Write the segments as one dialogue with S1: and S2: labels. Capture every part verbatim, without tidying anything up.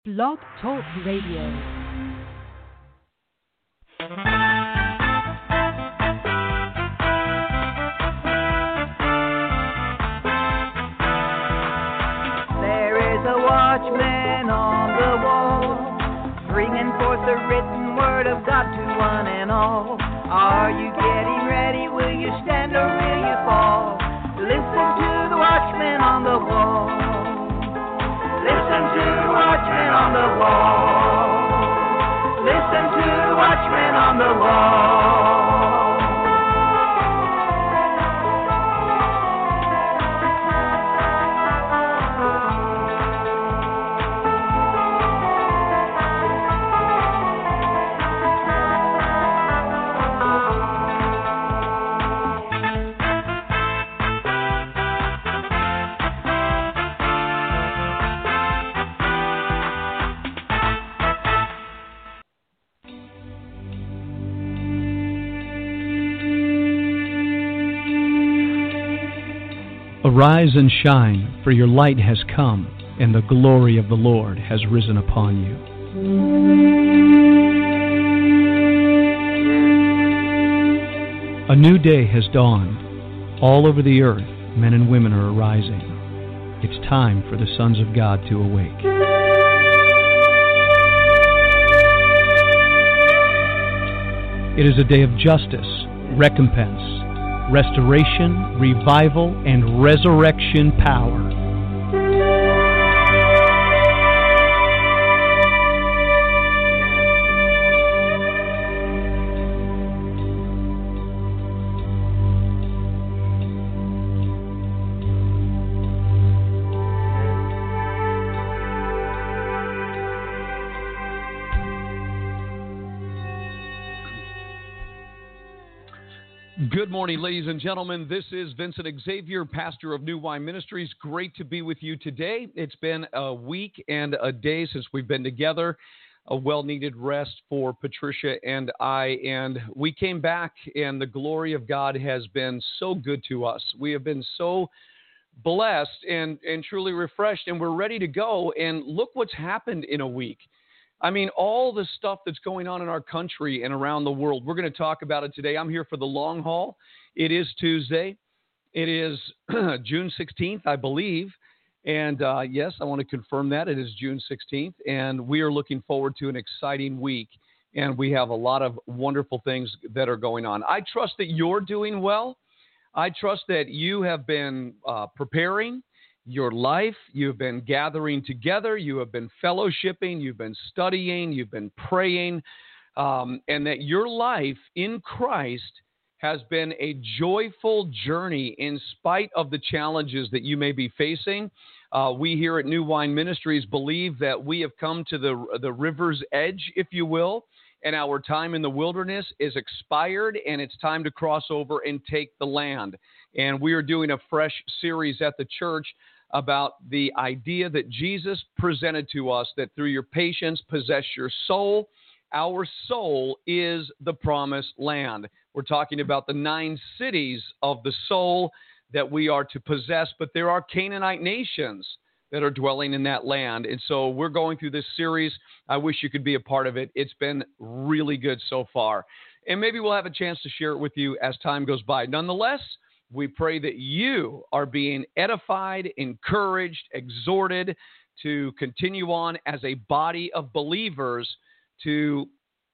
S1: Blog Talk Radio.
S2: Watchman on the wall, bringing forth the written word of God to one and all. Are you getting ready? Will you stand or will you fall? Listen to the watchman on the wall. Listen to the watchman on the wall. Listen to the watchman on the wall.
S3: Arise and shine, for your light has come, and the glory of the Lord has risen upon you. A new day has dawned. All over the earth, men and women are arising. It's time for the sons of God to awake. It is a day of justice, recompense, restoration, revival, and resurrection power.
S4: Good morning, ladies and gentlemen. This is Vincent Xavier, pastor of New Wine Ministries. Great to be with you today. It's been a week and a day since we've been together, a well-needed rest for Patricia and I, and we came back, and the glory of God has been so good to us. We have been so blessed and, and truly refreshed, and we're ready to go, and look what's happened in a week. I mean, all the stuff that's going on in our country and around the world, we're going to talk about it today. I'm here for the long haul. It is Tuesday. It is June sixteenth, I believe. And uh, yes, I want to confirm that. It is June sixteenth. And we are looking forward to an exciting week. And we have a lot of wonderful things that are going on. I trust that you're doing well. I trust that you have been uh, preparing your life, you've been gathering together, you have been fellowshipping, you've been studying, you've been praying, um, and that your life in Christ has been a joyful journey in spite of the challenges that you may be facing. Uh, we here at New Wine Ministries believe that we have come to the, the river's edge, if you will, and our time in the wilderness is expired, and it's time to cross over and take the land. And we are doing a fresh series at the church about the idea that Jesus presented to us, that through your patience possess your soul. Our soul is the promised land. We're talking about the nine cities of the soul that we are to possess, but there are Canaanite nations that are dwelling in that land. And so we're going through this series. I wish you could be a part of it. It's been really good so far. And maybe we'll have a chance to share it with you as time goes by. Nonetheless, we pray that you are being edified, encouraged, exhorted to continue on as a body of believers to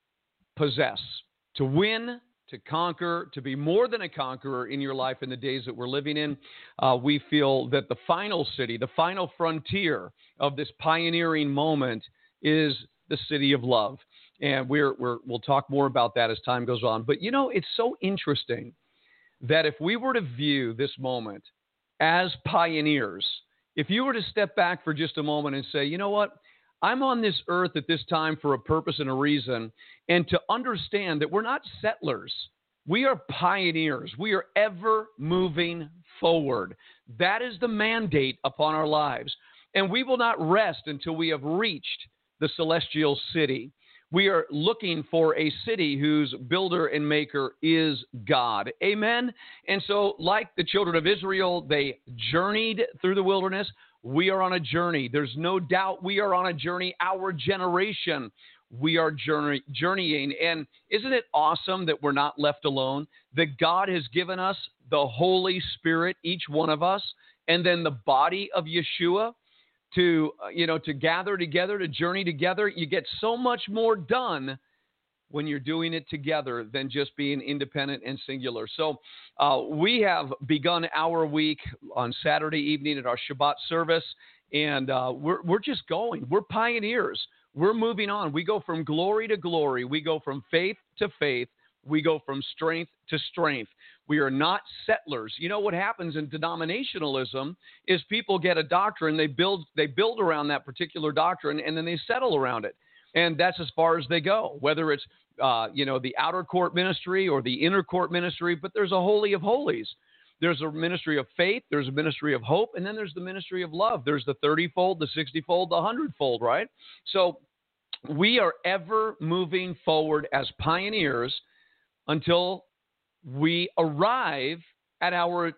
S4: possess, to win, to conquer, to be more than a conqueror in your life in the days that we're living in. Uh, we feel that the final city, the final frontier of this pioneering moment is the city of love. And we're, we're, we'll talk more about that as time goes on. But, you know, it's so interesting that if we were to view this moment as pioneers, if you were to step back for just a moment and say, you know what, I'm on this earth at this time for a purpose and a reason, and to understand that we're not settlers. We are pioneers. We are ever moving forward. That is the mandate upon our lives. And we will not rest until we have reached the celestial city. We are looking for a city whose builder and maker is God. Amen? And so, like the children of Israel, they journeyed through the wilderness. We are on a journey. There's no doubt we are on a journey. Our generation, we are journey, journeying. And isn't it awesome that we're not left alone? That God has given us the Holy Spirit, each one of us, and then the body of Yeshua to, uh, you know, to gather together, to journey together. You get so much more done when you're doing it together than just being independent and singular. So uh, we have begun our week on Saturday evening at our Shabbat service, and uh, we're, we're just going. We're pioneers. We're moving on. We go from glory to glory. We go from faith to faith. We go from strength to strength. We are not settlers. You know what happens in denominationalism is people get a doctrine, they build they build around that particular doctrine, and then they settle around it. And that's as far as they go, whether it's, uh, you know, the outer court ministry or the inner court ministry. But there's a holy of holies. There's a ministry of faith. There's a ministry of hope. And then there's the ministry of love. There's the thirty-fold, the sixty-fold, the hundred-fold, right? So we are ever moving forward as pioneers until we arrive at our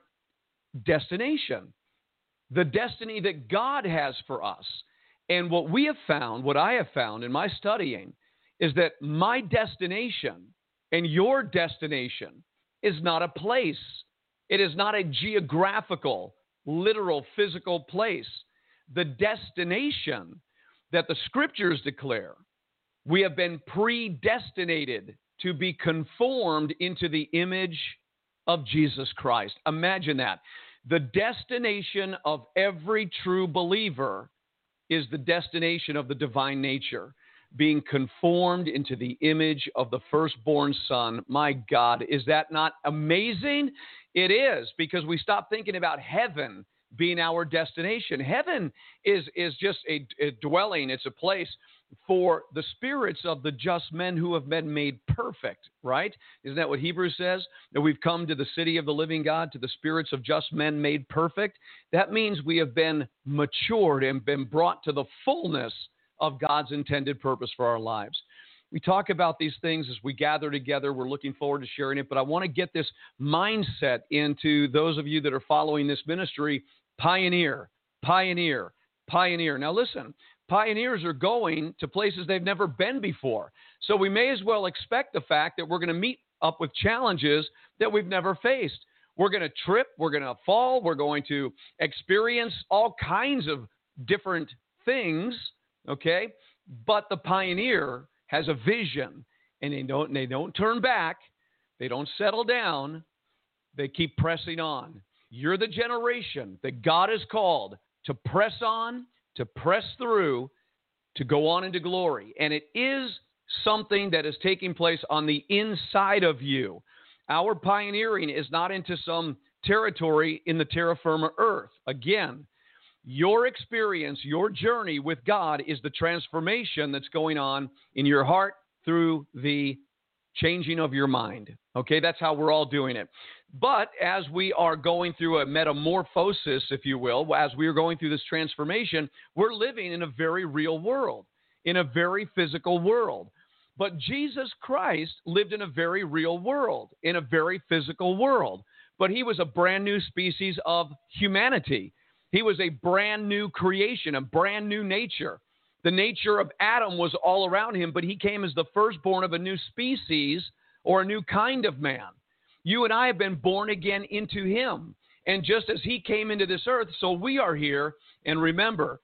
S4: destination, the destiny that God has for us. And what we have found, what I have found in my studying, is that my destination and your destination is not a place. It is not a geographical, literal, physical place. The destination that the Scriptures declare, we have been predestinated to be conformed into the image of Jesus Christ. Imagine that. The destination of every true believer is the destination of the divine nature, being conformed into the image of the firstborn Son. My God, is that not amazing? It is, because we stop thinking about heaven being our destination. Heaven is, is just a, a dwelling. It's a place for the spirits of the just men who have been made perfect, right? Isn't that what Hebrews says? That we've come to the city of the living God, to the spirits of just men made perfect. That means we have been matured and been brought to the fullness of God's intended purpose for our lives. We talk about these things as we gather together. We're looking forward to sharing it, but I want to get this mindset into those of you that are following this ministry. Pioneer, pioneer, pioneer. Now listen, pioneers are going to places they've never been before. So we may as well expect the fact that we're going to meet up with challenges that we've never faced. We're going to trip. We're going to fall. We're going to experience all kinds of different things, okay? But the pioneer has a vision, and they don't, they don't turn back. They don't settle down. They keep pressing on. You're the generation that God has called to press on, to press through, to go on into glory. And it is something that is taking place on the inside of you. Our pioneering is not into some territory in the terra firma earth. Again, your experience, your journey with God is the transformation that's going on in your heart through the changing of your mind. Okay, that's how we're all doing it. But as we are going through a metamorphosis, if you will, as we are going through this transformation, we're living in a very real world, in a very physical world. But Jesus Christ lived in a very real world, in a very physical world. But he was a brand new species of humanity. He was a brand new creation, a brand new nature. The nature of Adam was all around him, but he came as the firstborn of a new species or a new kind of man. You and I have been born again into him. And just as he came into this earth, so we are here. And remember,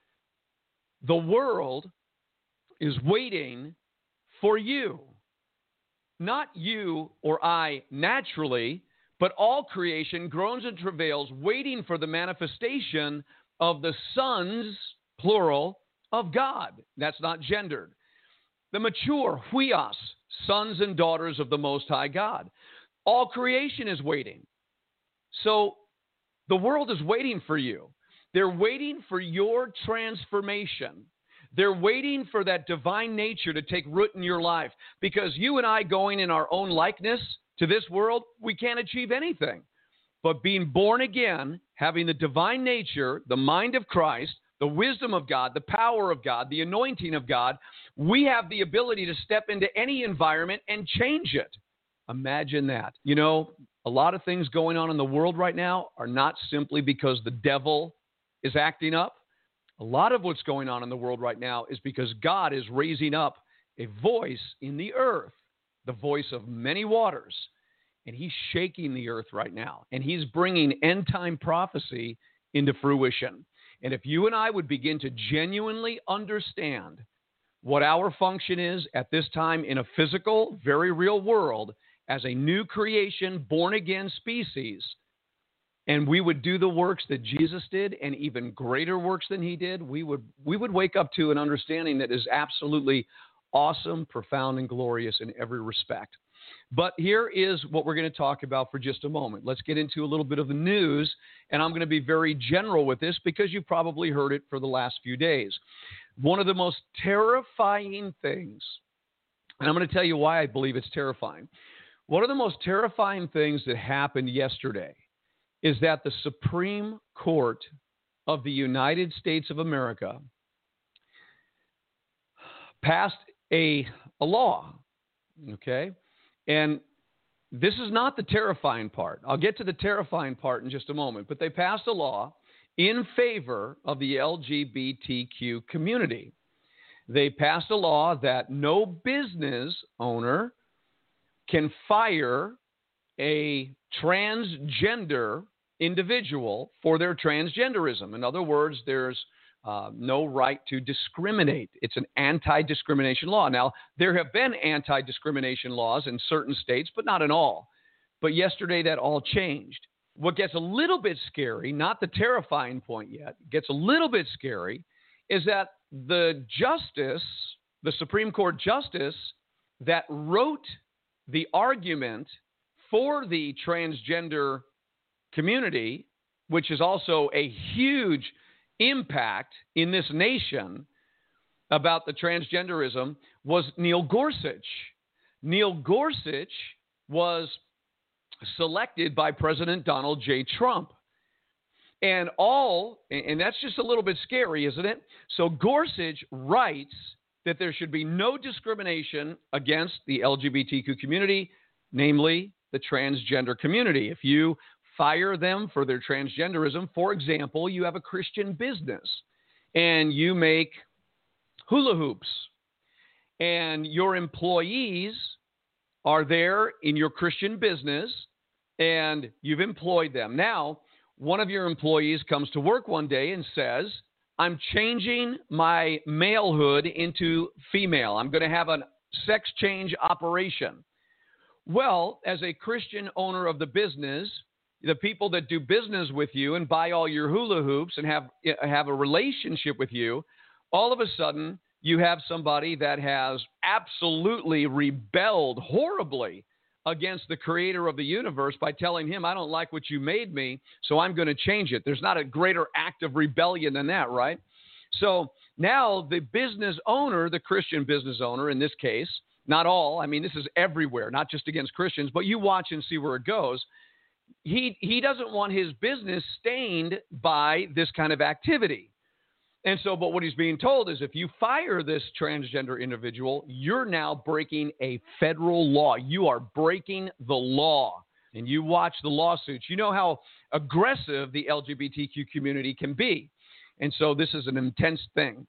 S4: the world is waiting for you. Not you or I naturally, but all creation groans and travails, waiting for the manifestation of the sons, plural, of God. That's not gendered. The mature, huios, sons and daughters of the Most High God. All creation is waiting. So the world is waiting for you. They're waiting for your transformation. They're waiting for that divine nature to take root in your life. Because you and I going in our own likeness to this world, we can't achieve anything. But being born again, having the divine nature, the mind of Christ, the wisdom of God, the power of God, the anointing of God, we have the ability to step into any environment and change it. Imagine that. You know, a lot of things going on in the world right now are not simply because the devil is acting up. A lot of what's going on in the world right now is because God is raising up a voice in the earth, the voice of many waters, and he's shaking the earth right now, and he's bringing end-time prophecy into fruition. And if you and I would begin to genuinely understand what our function is at this time in a physical, very real world as a new creation, born-again species, and we would do the works that Jesus did and even greater works than he did, we would we would wake up to an understanding that is absolutely awesome, profound, and glorious in every respect. But here is what we're going to talk about for just a moment. Let's get into a little bit of the news, and I'm going to be very general with this because you've probably heard it for the last few days. One of the most terrifying things, and I'm going to tell you why I believe it's terrifying. One of the most terrifying things that happened yesterday is that the Supreme Court of the United States of America passed a, a law, okay? And this is not the terrifying part. I'll get to the terrifying part in just a moment. But they passed a law in favor of the L G B T Q community. They passed a law that no business owner can fire a transgender individual for their transgenderism. In other words, there's Uh, no right to discriminate. It's an anti-discrimination law. Now, there have been anti-discrimination laws in certain states, but not in all. But yesterday, that all changed. What gets a little bit scary, not the terrifying point yet, gets a little bit scary, is that the justice, the Supreme Court justice that wrote the argument for the transgender community, which is also a huge impact in this nation about the transgenderism, was Neil Gorsuch. Neil Gorsuch was selected by President Donald J. Trump. And all, and that's just a little bit scary, isn't it? So Gorsuch writes that there should be no discrimination against the L G B T Q community, namely the transgender community. If you fire them for their transgenderism, for example, you have a Christian business and you make hula hoops and your employees are there in your Christian business and you've employed them. Now, one of your employees comes to work one day and says, I'm changing my malehood into female. I'm going to have a sex change operation. Well, as a Christian owner of the business, the people that do business with you and buy all your hula hoops and have have a relationship with you, all of a sudden you have somebody that has absolutely rebelled horribly against the creator of the universe by telling him, I don't like what you made me, so I'm going to change it. There's not a greater act of rebellion than that, right? So now the business owner, the Christian business owner in this case, not all, I mean, this is everywhere, not just against Christians, but you watch and see where it goes. He he doesn't want his business stained by this kind of activity. And so, but what he's being told is if you fire this transgender individual, you're now breaking a federal law. You are breaking the law. And you watch the lawsuits. You know how aggressive the L G B T Q community can be. And so this is an intense thing.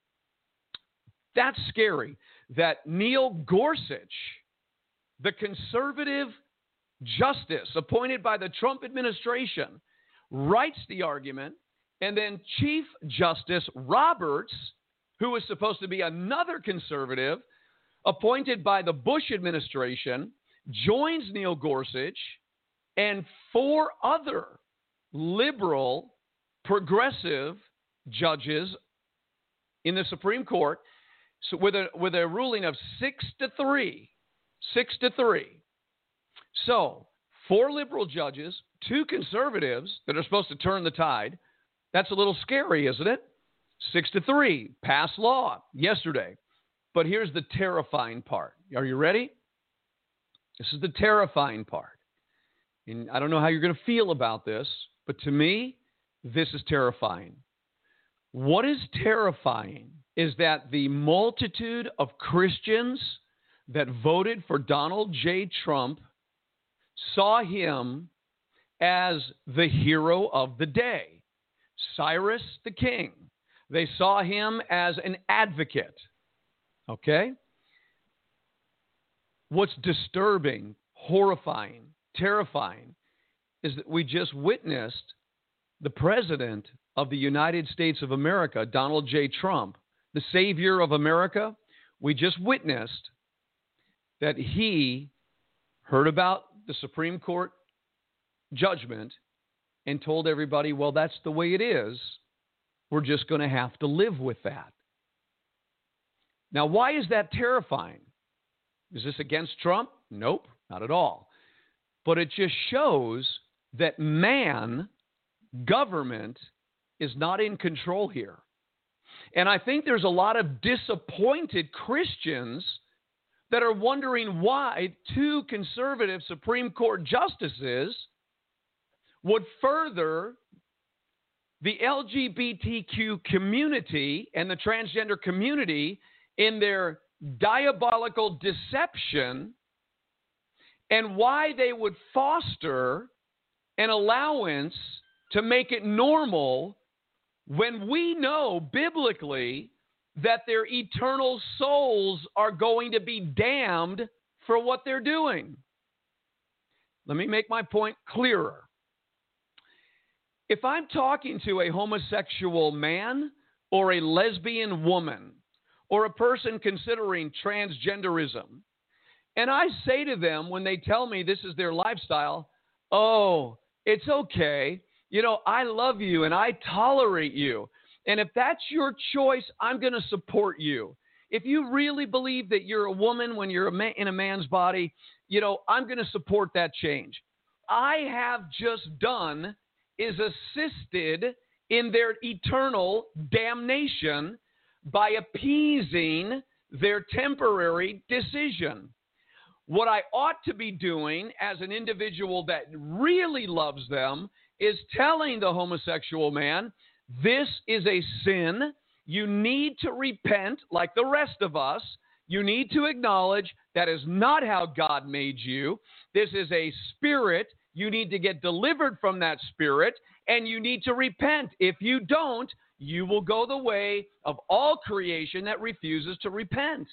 S4: That's scary that Neil Gorsuch, the conservative justice appointed by the Trump administration, writes the argument, and then Chief Justice Roberts, who is supposed to be another conservative, appointed by the Bush administration, joins Neil Gorsuch and four other liberal, progressive judges in the Supreme Court, so with a with a ruling of six to three, six to three. So, four liberal judges, two conservatives that are supposed to turn the tide. That's a little scary, isn't it? Six to three, passed law yesterday. But here's the terrifying part. Are you ready? This is the terrifying part. And I don't know how you're going to feel about this, but to me, this is terrifying. What is terrifying is that the multitude of Christians that voted for Donald J. Trump saw him as the hero of the day. Cyrus the king, They saw him as an advocate. Okay? What's disturbing, horrifying, terrifying is that we just witnessed the president of the United States of America, Donald J. Trump, the savior of America. We just witnessed that he heard about the Supreme Court judgment and told everybody, well, that's the way it is. We're just going to have to live with that. Now, why is that terrifying? Is this against Trump? Nope, not at all. But it just shows that man, government, is not in control here. And I think there's a lot of disappointed Christians that are wondering why two conservative Supreme Court justices would further the L G B T Q community and the transgender community in their diabolical deception, and why they would foster an allowance to make it normal when we know biblically that their eternal souls are going to be damned for what they're doing. Let me make my point clearer. If I'm talking to a homosexual man or a lesbian woman or a person considering transgenderism, and I say to them when they tell me this is their lifestyle, oh, it's okay. You know, I love you and I tolerate you. And if that's your choice, I'm going to support you. If you really believe that you're a woman when you're a man, in a man's body, you know, I'm going to support that change. I have just done is assisted in their eternal damnation by appeasing their temporary decision. What I ought to be doing as an individual that really loves them is telling the homosexual man, this is a sin. You need to repent like the rest of us. You need to acknowledge that is not how God made you. This is a spirit. You need to get delivered from that spirit, and you need to repent. If you don't, you will go the way of all creation that refuses to repent.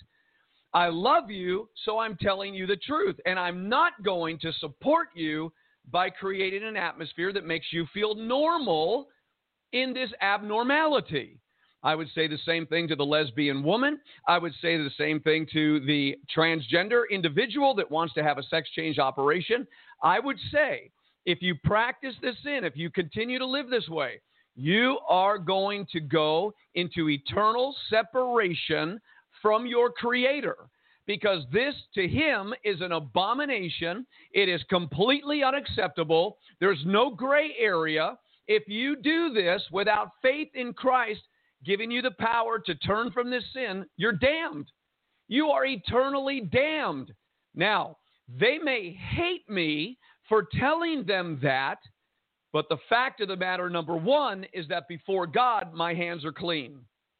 S4: I love you, so I'm telling you the truth, and I'm not going to support you by creating an atmosphere that makes you feel normal in this abnormality. I would say the same thing to the lesbian woman. I would say the same thing to the transgender individual that wants to have a sex change operation. I would say, if you practice this sin, if you continue to live this way, you are going to go into eternal separation from your Creator, because this to him is an abomination. It is completely unacceptable. There's no gray area. If you do this without faith in Christ giving you the power to turn from this sin, you're damned. You are eternally damned. Now, they may hate me for telling them that, but the fact of the matter, number one, is that before God, my hands are clean.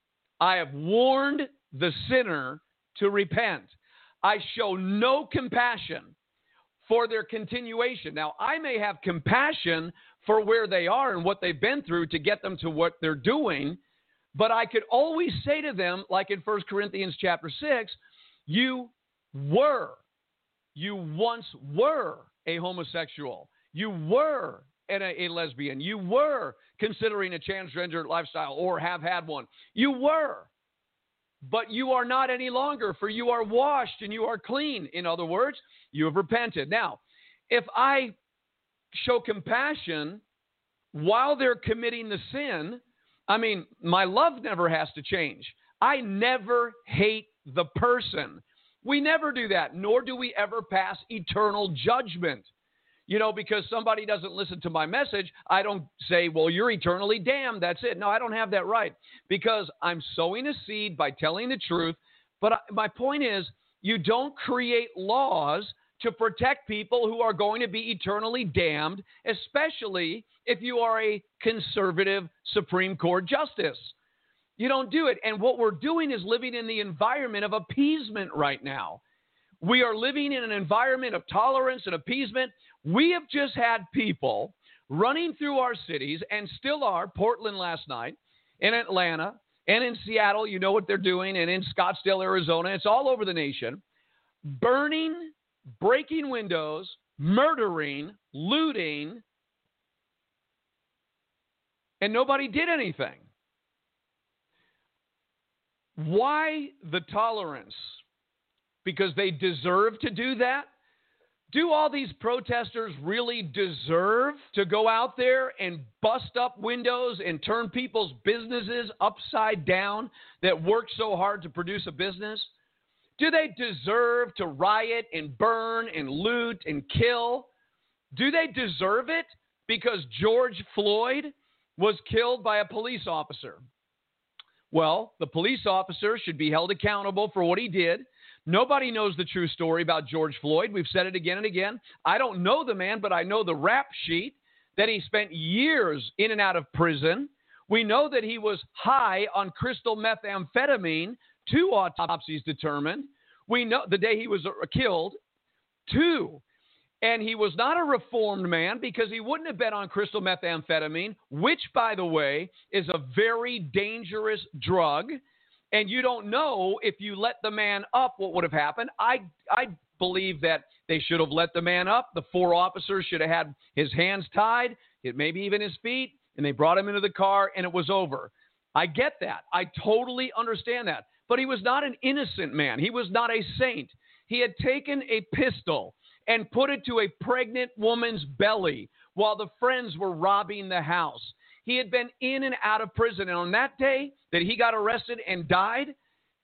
S4: I have warned the sinner to repent. I show no compassion for their continuation. Now, I may have compassion for where they are and what they've been through to get them to what they're doing, but I could always say to them, like in First Corinthians chapter six, you were, you once were a homosexual. You were a, a lesbian. You were considering a transgender lifestyle or have had one. You were. But you are not any longer, for you are washed and you are clean. In other words, you have repented. Now, if I show compassion while they're committing the sin, I mean, my love never has to change. I never hate the person. We never do that, nor do we ever pass eternal judgment. You know, because somebody doesn't listen to my message, I don't say, well, you're eternally damned. That's it. No, I don't have that right, because I'm sowing a seed by telling the truth. But I, my point is, you don't create laws to protect people who are going to be eternally damned, especially if you are a conservative Supreme Court justice. You don't do it. And what we're doing is living in the environment of appeasement right now. We are living in an environment of tolerance and appeasement. We have just had people running through our cities, and still are, Portland last night, in Atlanta, And in Seattle, you know what they're doing. And in Scottsdale, Arizona, it's all over the nation. Burning, breaking windows, murdering, looting, and nobody did anything. Why the tolerance? Because they deserve to do that? Do all these protesters really deserve to go out there and bust up windows and turn people's businesses upside down that work so hard to produce a business? Do they deserve to riot and burn and loot and kill? Do they deserve it because George Floyd was killed by a police officer? Well, the police officer should be held accountable for what he did. Nobody knows the true story about George Floyd. We've said it again and again. I don't know the man, but I know the rap sheet that he spent years in and out of prison. We know that he was high on crystal methamphetamine. Two autopsies determined. We know the day he was killed. Two. And he was not a reformed man because he wouldn't have been on crystal methamphetamine, which, by the way, is a very dangerous drug. And you don't know if you let the man up what would have happened. I I believe that they should have let the man up. The four officers should have had his hands tied, maybe even his feet, and they brought him into the car, and it was over. I get that. I totally understand that. But he was not an innocent man. He was not a saint. He had taken a pistol and put it to a pregnant woman's belly while the friends were robbing the house. He had been in and out of prison. And on that day that he got arrested and died,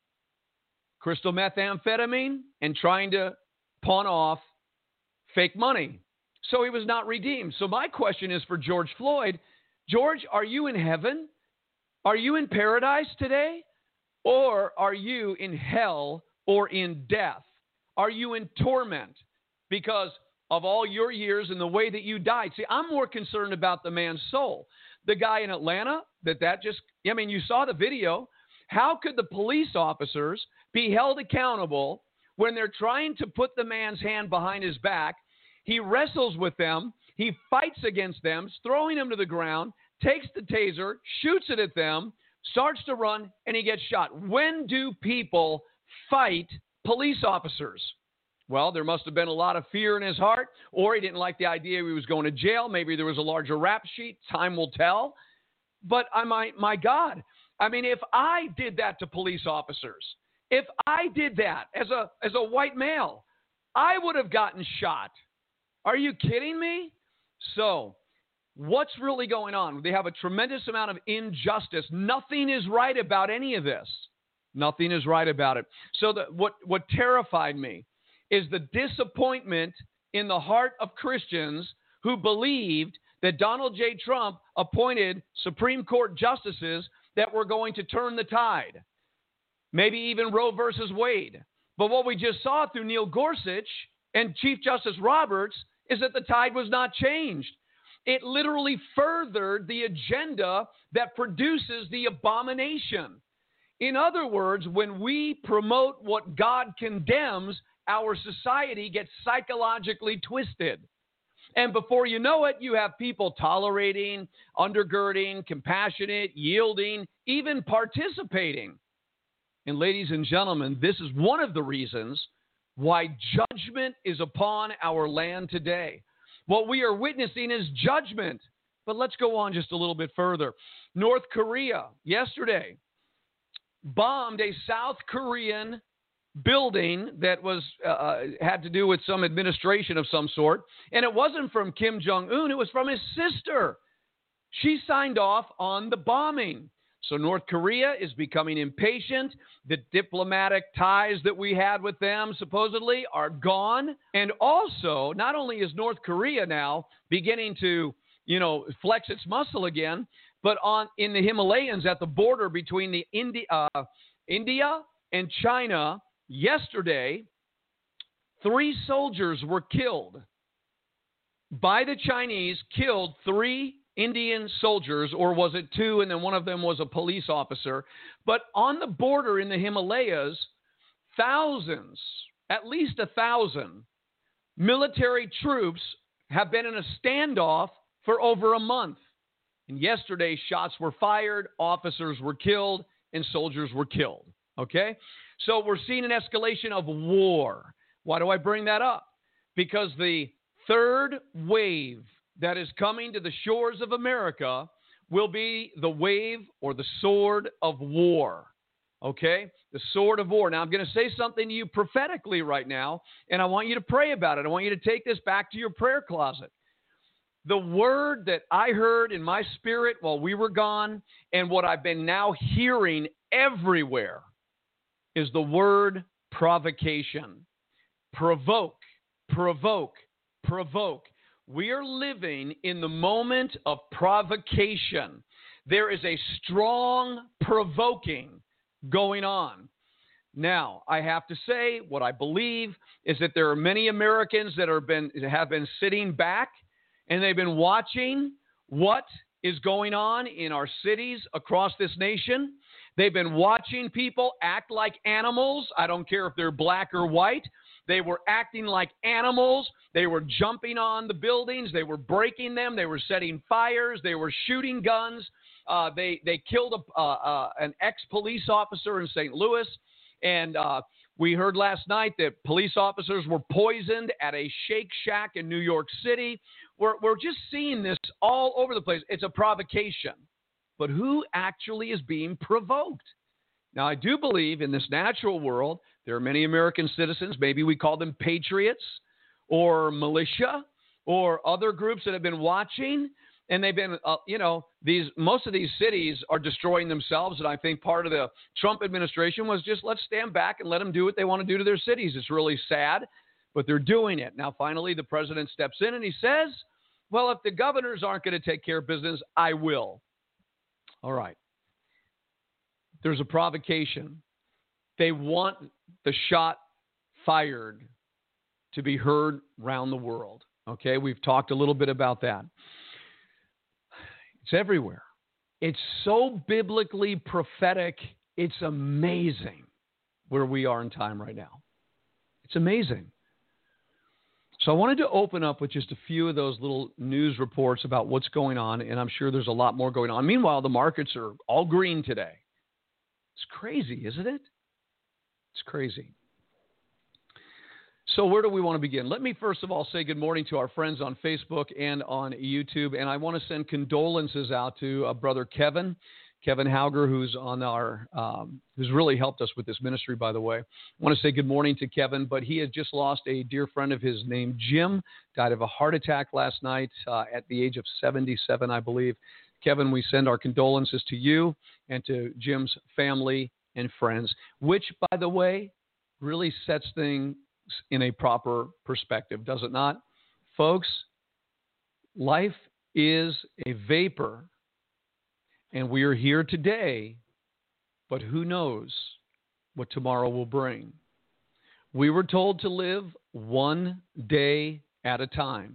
S4: crystal methamphetamine and trying to pawn off fake money. So he was not redeemed. So my question is for George Floyd. George, are you in heaven? Are you in paradise today? Or are you in hell or in death? Are you in torment because of all your years and the way that you died? See, I'm more concerned about the man's soul. The guy in Atlanta, that that just, I mean, you saw the video. How could the police officers be held accountable when they're trying to put the man's hand behind his back? He wrestles with them. He fights against them, throwing them to the ground, takes the taser, shoots it at them, starts to run, and he gets shot. When do people fight police officers? Well, there must have been a lot of fear in his heart, or he didn't like the idea he was going to jail. Maybe there was a larger rap sheet. Time will tell. But I my, my God, I mean, if I did that to police officers, if I did that as a as a white male, I would have gotten shot. Are you kidding me? So what's really going on? They have a tremendous amount of injustice. Nothing is right about any of this. Nothing is right about it. So the, what, what terrified me is the disappointment in the heart of Christians who believed that Donald J. Trump appointed Supreme Court justices that were going to turn the tide. Maybe even Roe versus Wade. But what we just saw through Neil Gorsuch and Chief Justice Roberts is that the tide was not changed. It literally furthered the agenda that produces the abomination. In other words, when we promote what God condemns, our society gets psychologically twisted. And before you know it, you have people tolerating, undergirding, compassionate, yielding, even participating. And ladies and gentlemen, this is one of the reasons why judgment is upon our land today. What we are witnessing is judgment. But let's go on just a little bit further. North Korea, yesterday, bombed a South Korean building that was uh, had to do with some administration of some sort. And it wasn't from Kim Jong-un. It was from his sister. She signed off on the bombing. So North Korea is becoming impatient. The diplomatic ties that we had with them supposedly are gone. And also, not only is North Korea now beginning to, you know, flex its muscle again, but on in the Himalayas at the border between the Indi- uh, India and China, yesterday, three soldiers were killed by the Chinese, killed three Indian soldiers, or was it two, and then one of them was a police officer. But on the border in the Himalayas, thousands, at least a thousand, military troops have been in a standoff for over a month. And yesterday, shots were fired, officers were killed, and soldiers were killed. Okay? So we're seeing an escalation of war. Why do I bring that up? Because the third wave that is coming to the shores of America will be the wave or the sword of war. Okay? The sword of war. Now, I'm going to say something to you prophetically right now, and I want you to pray about it. I want you to take this back to your prayer closet. The word that I heard in my spirit while we were gone, and what I've been now hearing everywhere, is the word provocation. Provoke, provoke, provoke. We are living in the moment of provocation. There is a strong provoking going on. Now, I have to say, what I believe is that there are many Americans that are been, have been sitting back and they've been watching what is going on in our cities across this nation. They've been watching people act like animals. I don't care if they're black or white. They were acting like animals. They were jumping on the buildings. They were breaking them. They were setting fires. They were shooting guns. Uh, they they killed a, uh, uh, an ex-police officer in Saint Louis. And uh, we heard last night that police officers were poisoned at a Shake Shack in New York City. We're, we're just seeing this all over the place. It's a provocation. But who actually is being provoked? Now, I do believe in this natural world, there are many American citizens, maybe we call them patriots or militia or other groups that have been watching. And they've been, uh, you know, these most of these cities are destroying themselves. And I think part of the Trump administration was just let's stand back and let them do what they want to do to their cities. It's really sad, but they're doing it. Now, finally, the president steps in and he says, well, if the governors aren't going to take care of business, I will. All right. There's a provocation. They want the shot fired to be heard around the world. Okay, we've talked a little bit about that. It's everywhere. It's so biblically prophetic. It's amazing where we are in time right now. It's amazing. So I wanted to open up with just a few of those little news reports about what's going on, and I'm sure there's a lot more going on. Meanwhile, the markets are all green today. It's crazy, isn't it? It's crazy. So where do we want to begin? Let me first of all say good morning to our friends on Facebook and on YouTube, and I want to send condolences out to uh, Brother Kevin, Kevin Hauger, who's on our, um, who's really helped us with this ministry, by the way. I want to say good morning to Kevin, but he has just lost a dear friend of his named Jim, died of a heart attack last night uh, at the age of seventy-seven, I believe. Kevin, we send our condolences to you and to Jim's family and friends, which, by the way, really sets things in a proper perspective, does it not? Folks, life is a vapor, and we are here today, but who knows what tomorrow will bring. We were told to live one day at a time.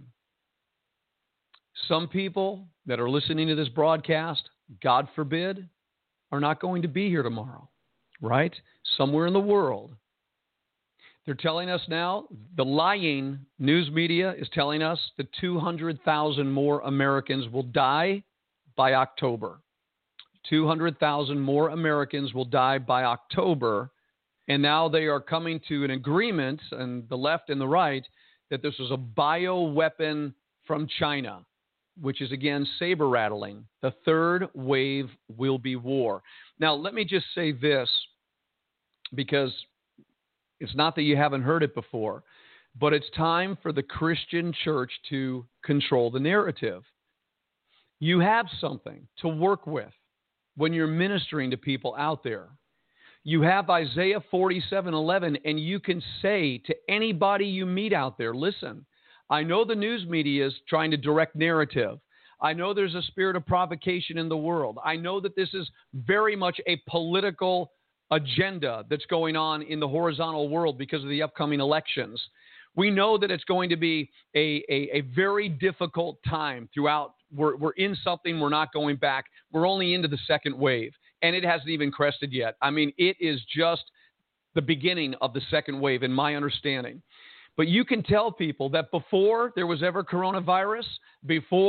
S4: Some people that are listening to this broadcast, God forbid, are not going to be here tomorrow, right? Somewhere in the world. They're telling us now, the lying news media is telling us that two hundred thousand more Americans will die by October. two hundred thousand more Americans will die by October. And now they are coming to an agreement, and the left and the right, that this is a bioweapon from China, which is, again, saber rattling. The third wave will be war. Now, let me just say this, because it's not that you haven't heard it before, but it's time for the Christian church to control the narrative. You have something to work with when you're ministering to people out there. You have Isaiah forty-seven eleven, and you can say to anybody you meet out there, listen, I know the news media is trying to direct narrative. I know there's a spirit of provocation in the world. I know that this is very much a political agenda that's going on in the horizontal world because of the upcoming elections. We know that it's going to be a, a, a very difficult time throughout. We're, we're in something. We're not going back. We're only into the second wave, and it hasn't even crested yet. I mean, it is just the beginning of the second wave, in my understanding. But you can tell people that before there was ever coronavirus, before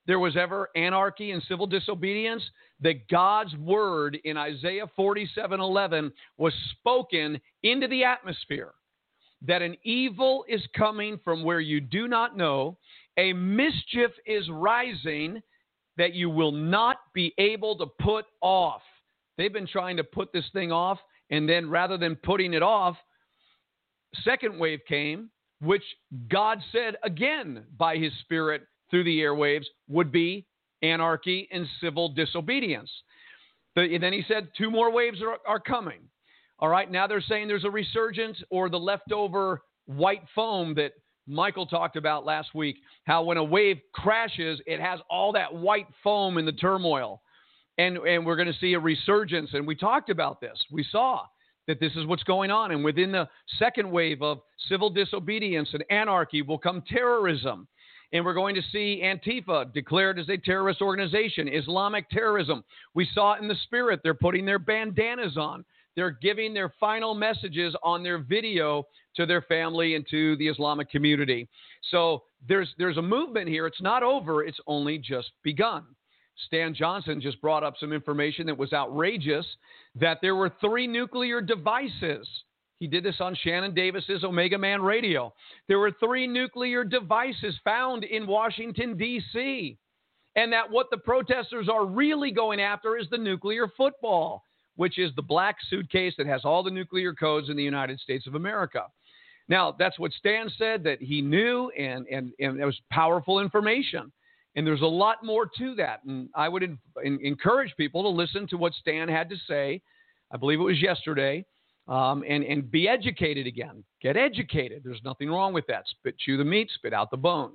S4: there was ever anarchy and civil disobedience, that God's word in Isaiah forty-seven eleven was spoken into the atmosphere, that an evil is coming from where you do not know, a mischief is rising that you will not be able to put off. They've been trying to put this thing off, and then rather than putting it off, second wave came, which God said again by his Spirit through the airwaves would be anarchy and civil disobedience. But, and then he said two more waves are, are coming. All right, now they're saying there's a resurgence or the leftover white foam that Michael talked about last week, how when a wave crashes, it has all that white foam in the turmoil. And, and we're going to see a resurgence. And we talked about this. We saw that this is what's going on. And within the second wave of civil disobedience and anarchy will come terrorism. And we're going to see Antifa declared as a terrorist organization, Islamic terrorism. We saw it in the spirit. They're putting their bandanas on. They're giving their final messages on their video to their family and to the Islamic community. So there's there's a movement here. It's not over. It's only just begun. Stan Johnson just brought up some information that was outrageous, that there were three nuclear devices. He did this on Shannon Davis's Omega Man Radio. There were three nuclear devices found in Washington, D C, and that what the protesters are really going after is the nuclear football, which is the black suitcase that has all the nuclear codes in the United States of America. Now, that's what Stan said, that he knew, and, and, and it was powerful information. And there's a lot more to that. And I would in, in, encourage people to listen to what Stan had to say. I believe it was yesterday. Um, and, and be educated again. Get educated. There's nothing wrong with that. Spit, chew the meat, spit out the bones.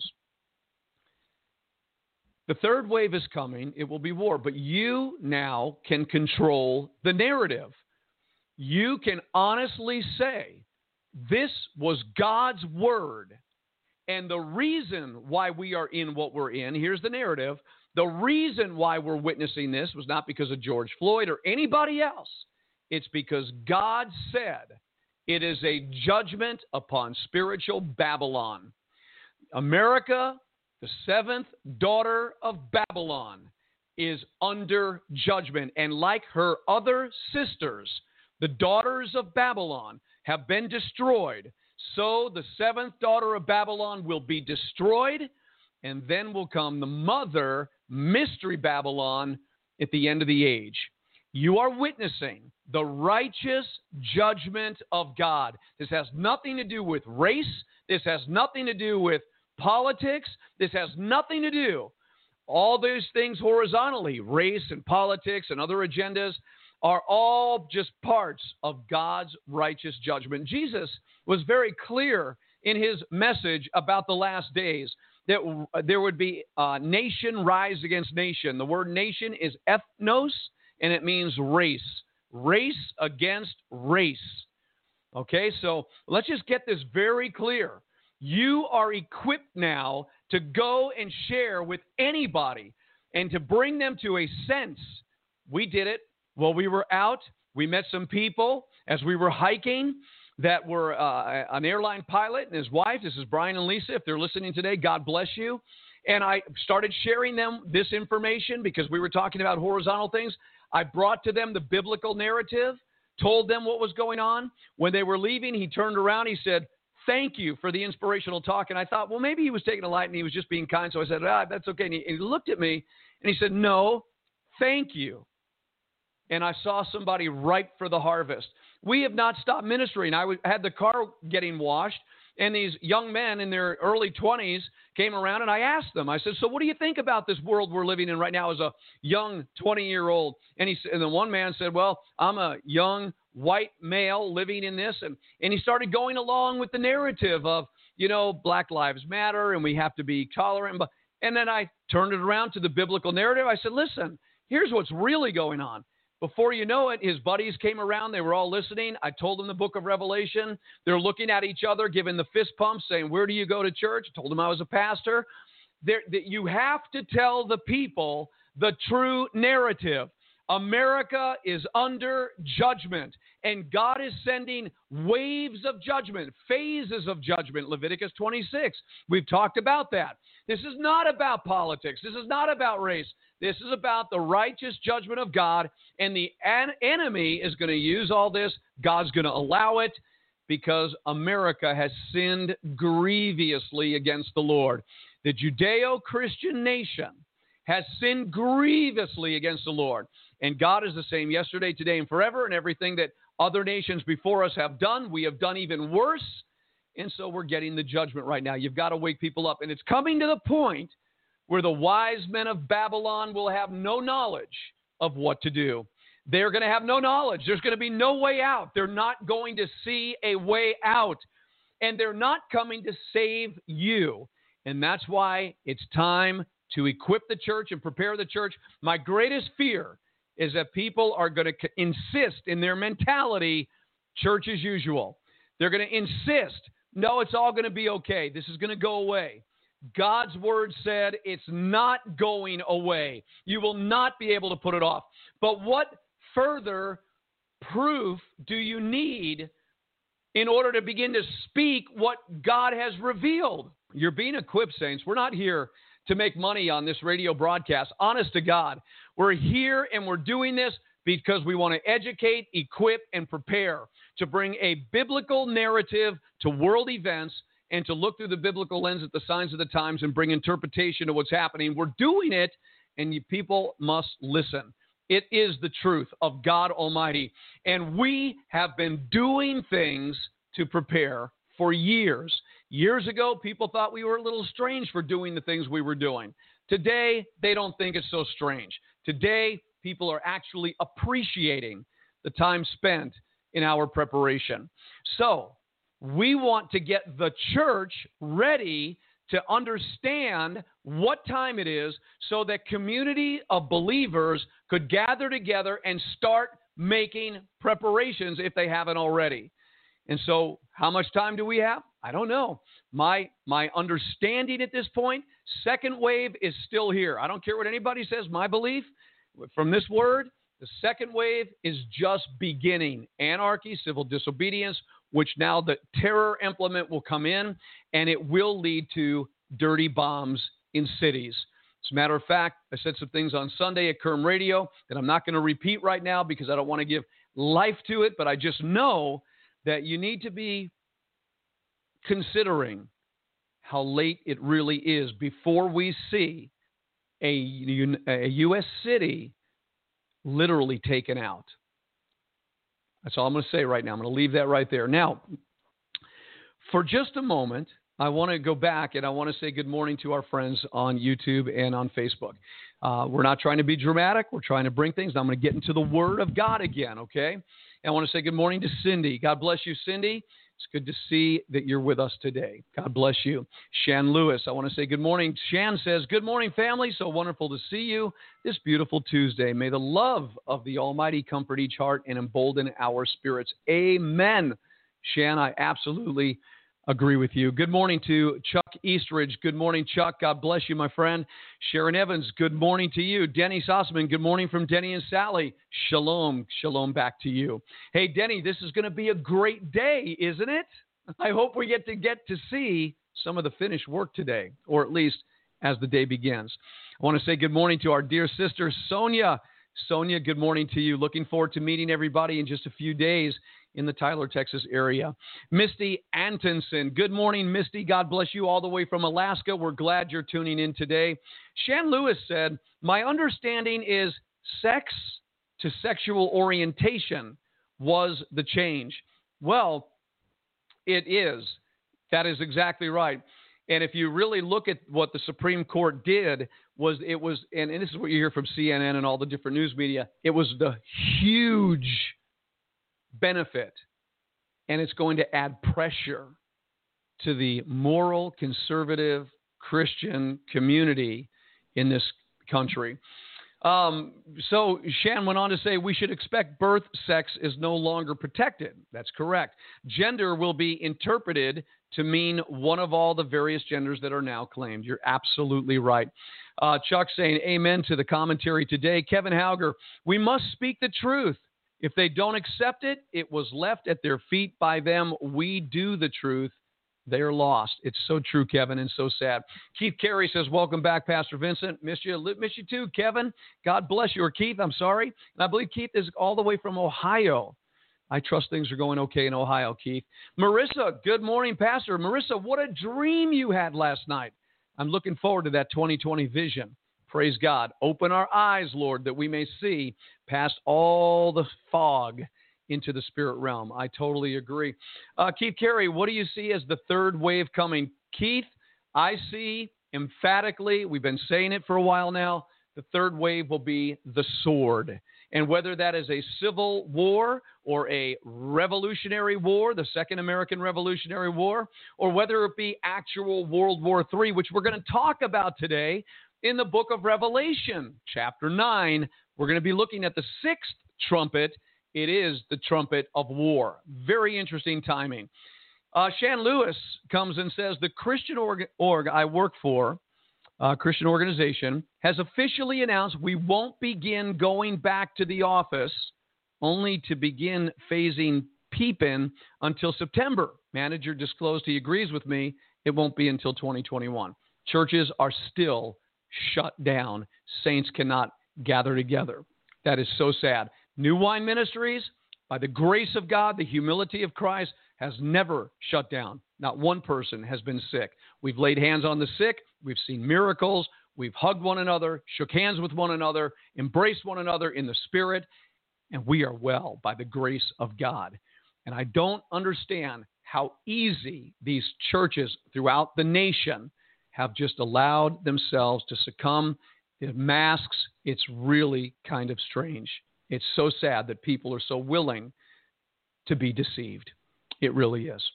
S4: The third wave is coming. It will be war. But you now can control the narrative. You can honestly say, this was God's word. And the reason why we are in what we're in, here's the narrative. The reason why we're witnessing this was not because of George Floyd or anybody else. It's because God said it is a judgment upon spiritual Babylon. America, the seventh daughter of Babylon, is under judgment. And like her other sisters, the daughters of Babylon have been destroyed. So the seventh daughter of Babylon will be destroyed, and then will come the mother, Mystery Babylon, at the end of the age. You are witnessing the righteous judgment of God. This has nothing to do with race. This has nothing to do with politics. This has nothing to do. All those things horizontally, race and politics and other agendas, are all just parts of God's righteous judgment. Jesus was very clear in his message about the last days that there would be uh, nation rise against nation. The word nation is ethnos, and it means race. Race against race. Okay, so let's just get this very clear. You are equipped now to go and share with anybody and to bring them to a sense. We did it. While we were out, we met some people as we were hiking that were uh, an airline pilot and his wife. This is Brian and Lisa. If they're listening today, God bless you. And I started sharing them this information because we were talking about horizontal things. I brought to them the biblical narrative, told them what was going on. When they were leaving, he turned around. He said, thank you for the inspirational talk. And I thought, well, maybe he was taking a light and he was just being kind. So I said, ah, that's okay. And he, and he looked at me and he said, no, thank you. And I saw somebody ripe for the harvest. We have not stopped ministering. I w- had the car getting washed, and these young men in their early twenties came around, and I asked them, I said, so what do you think about this world we're living in right now as a young twenty-year-old? And, he, and the one man said, well, I'm a young white male living in this. And, and he started going along with the narrative of, you know, Black Lives Matter, and we have to be tolerant. And then I turned it around to the biblical narrative. I said, listen, here's what's really going on. Before you know it, his buddies came around. They were all listening. I told them the book of Revelation. They're looking at each other, giving the fist pump, saying, where do you go to church? I told them I was a pastor. There, that you have to tell the people the true narrative. America is under judgment, and God is sending waves of judgment, phases of judgment. Leviticus twenty-six. We've talked about that. This is not about politics. This is not about race. This is about the righteous judgment of God, and the an- enemy is going to use all this. God's going to allow it because America has sinned grievously against the Lord. The Judeo-Christian nation has sinned grievously against the Lord. And God is the same yesterday, today, and forever, and everything that other nations before us have done, we have done even worse. And so we're getting the judgment right now. You've got to wake people up. And it's coming to the point where the wise men of Babylon will have no knowledge of what to do. They're going to have no knowledge. There's going to be no way out. They're not going to see a way out. And they're not coming to save you. And that's why it's time to equip the church and prepare the church. My greatest fear is that people are going to insist in their mentality, church as usual. They're going to insist, no, it's all going to be okay. This is going to go away. God's word said it's not going away. You will not be able to put it off. But what further proof do you need in order to begin to speak what God has revealed? You're being equipped, saints. We're not here to make money on this radio broadcast. Honest to God, we're here and we're doing this because we want to educate, equip, and prepare to bring a biblical narrative to world events and to look through the biblical lens at the signs of the times and bring interpretation to what's happening. We're doing it, and you people must listen. It is the truth of God Almighty. And we have been doing things to prepare for years. Years ago, people thought we were a little strange for doing the things we were doing. Today, they don't think it's so strange. Today, people are actually appreciating the time spent in our preparation. So, we want to get the church ready to understand what time it is so that community of believers could gather together and start making preparations if they haven't already. And so how much time do we have? I don't know. My my understanding at this point, second wave is still here. I don't care what anybody says. My belief from this word, the second wave is just beginning. Anarchy, civil disobedience, which now the terror implement will come in, and it will lead to dirty bombs in cities. As a matter of fact, I said some things on Sunday at Kerm Radio that I'm not going to repeat right now because I don't want to give life to it, but I just know that you need to be considering how late it really is before we see a, a U S city literally taken out. That's all I'm going to say right now. I'm going to leave that right there. Now, for just a moment, I want to go back and I want to say good morning to our friends on YouTube and on Facebook. Uh, we're not trying to be dramatic. We're trying to bring things. I'm going to get into the Word of God again, okay? And I want to say good morning to Cindy. God bless you, Cindy. It's good to see that you're with us today. God bless you. Shan Lewis, I want to say good morning. Shan says, good morning, family. So wonderful to see you this beautiful Tuesday. May the love of the Almighty comfort each heart and embolden our spirits. Amen. Shan, I absolutely agree with you. Good morning to Chuck Eastridge. Good morning, Chuck. God bless you, my friend. Sharon Evans, good morning to you. Denny Sossaman, good morning from Denny and Sally. Shalom. Shalom back to you. Hey, Denny, this is going to be a great day, isn't it? I hope we get to get to see some of the finished work today, or at least as the day begins. I want to say good morning to our dear sister, Sonia. Sonia, good morning to you. Looking forward to meeting everybody in just a few days in the Tyler, Texas area. Misty Antonson. Good morning, Misty. God bless you all the way from Alaska. We're glad you're tuning in today. Shan Lewis said, my understanding is sex to sexual orientation was the change. Well, it is. That is exactly right. And if you really look at what the Supreme Court did, was it was, and, and this is what you hear from C N N and all the different news media, it was the huge benefit, and it's going to add pressure to the moral, conservative, Christian community in this country. Um, so Shan went on to say we should expect birth sex is no longer protected. That's correct. Gender will be interpreted to mean one of all the various genders that are now claimed. You're absolutely right. Uh, Chuck saying amen to the commentary today. Kevin Hauger, we must speak the truth. If they don't accept it, it was left at their feet by them. We do the truth. They're lost. It's so true, Kevin, and so sad. Keith Carey says, welcome back, Pastor Vincent. Miss you. Miss you too, Kevin. God bless you. Or Keith, I'm sorry. And I believe Keith is all the way from Ohio. I trust things are going okay in Ohio, Keith. Marissa, good morning, Pastor. Marissa, what a dream you had last night. I'm looking forward to that twenty twenty vision. Praise God. Open our eyes, Lord, that we may see past all the fog into the spirit realm. I totally agree. Uh, Keith Carey, what do you see as the third wave coming? Keith, I see emphatically, we've been saying it for a while now, the third wave will be the sword. And whether that is a civil war or a revolutionary war, the Second American Revolutionary War, or whether it be actual World War Three, which we're going to talk about today in the book of Revelation, chapter nine, we're going to be looking at the sixth trumpet. It is the trumpet of war. Very interesting timing. Uh, Shan Lewis comes and says, the Christian org, org I work for, uh, Christian organization, has officially announced we won't begin going back to the office, only to begin phasing P P I N until September. Manager disclosed he agrees with me. It won't be until twenty twenty-one. Churches are still shut down. Saints cannot gather together. That is so sad. New Wine Ministries, by the grace of God, the humility of Christ, has never shut down. Not one person has been sick. We've laid hands on the sick. We've seen miracles. We've hugged one another, shook hands with one another, embraced one another in the Spirit, and we are well by the grace of God. And I don't understand how easy these churches throughout the nation have just allowed themselves to succumb to masks. It's really kind of strange. It's so sad that people are so willing to be deceived. It really is.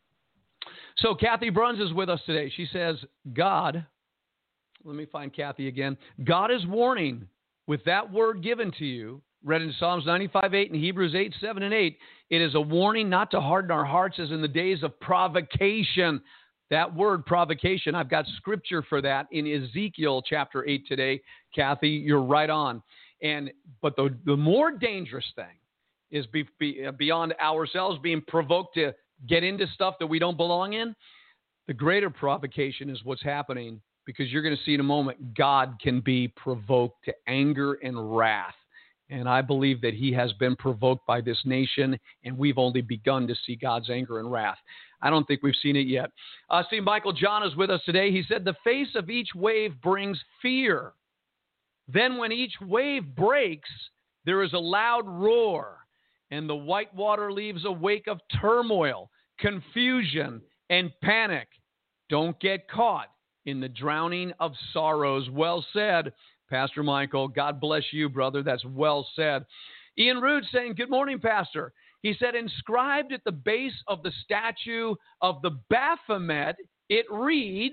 S4: So Kathy Bruns is with us today. She says, God, let me find Kathy again. God is warning with that word given to you, read in Psalms ninety-five eight and Hebrews eight, seven and eight. It is a warning not to harden our hearts as in the days of provocation. That word provocation, I've got scripture for that in Ezekiel chapter eight today. Kathy, you're right on. And but the, the more dangerous thing is be, be, beyond ourselves being provoked to get into stuff that we don't belong in. The greater provocation is what's happening, because you're going to see in a moment God can be provoked to anger and wrath. And I believe that he has been provoked by this nation, and we've only begun to see God's anger and wrath. I don't think we've seen it yet. Uh, see, Michael John is with us today. He said, the face of each wave brings fear. Then when each wave breaks, there is a loud roar, and the white water leaves a wake of turmoil, confusion, and panic. Don't get caught in the drowning of sorrows. Well said, Pastor Michael. God bless you, brother. That's well said. Ian Rood saying, good morning, Pastor. He said, inscribed at the base of the statue of the Baphomet, it reads,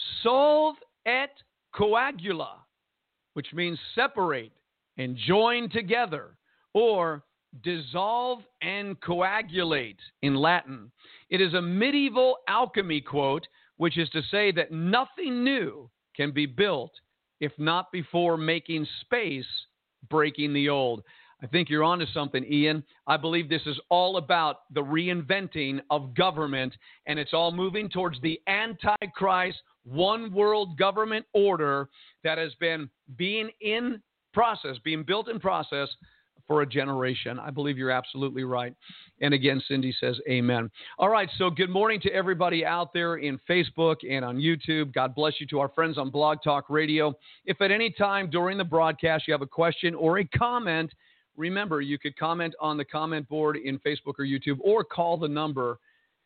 S4: Solve et coagula, which means separate and join together, or dissolve and coagulate in Latin. It is a medieval alchemy quote, which is to say that nothing new can be built if not before making space, breaking the old. I think you're onto something, Ian. I believe this is all about the reinventing of government, and it's all moving towards the Antichrist one world government order that has been being in process, being built in process for a generation. I believe you're absolutely right. And again, Cindy says amen. All right, so good morning to everybody out there in Facebook and on YouTube. God bless you to our friends on Blog Talk Radio. If at any time during the broadcast you have a question or a comment, remember, you could comment on the comment board in Facebook or YouTube, or call the number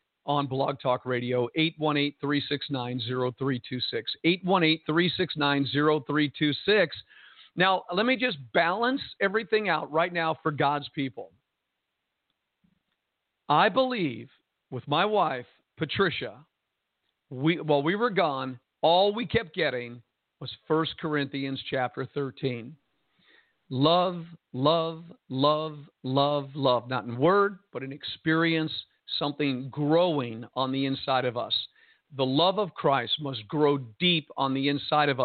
S4: on Blog Talk Radio, eight one eight, three six nine, zero three two six, eight one eight, three six nine, zero three two six. Now, let me just balance everything out right now for God's people. I believe with my wife, Patricia, we while we were gone, all we kept getting was First Corinthians chapter thirteen. Love, love, love, love, love. Not in word, but in experience, something growing on the inside of us. The love of Christ must grow deep on the inside of us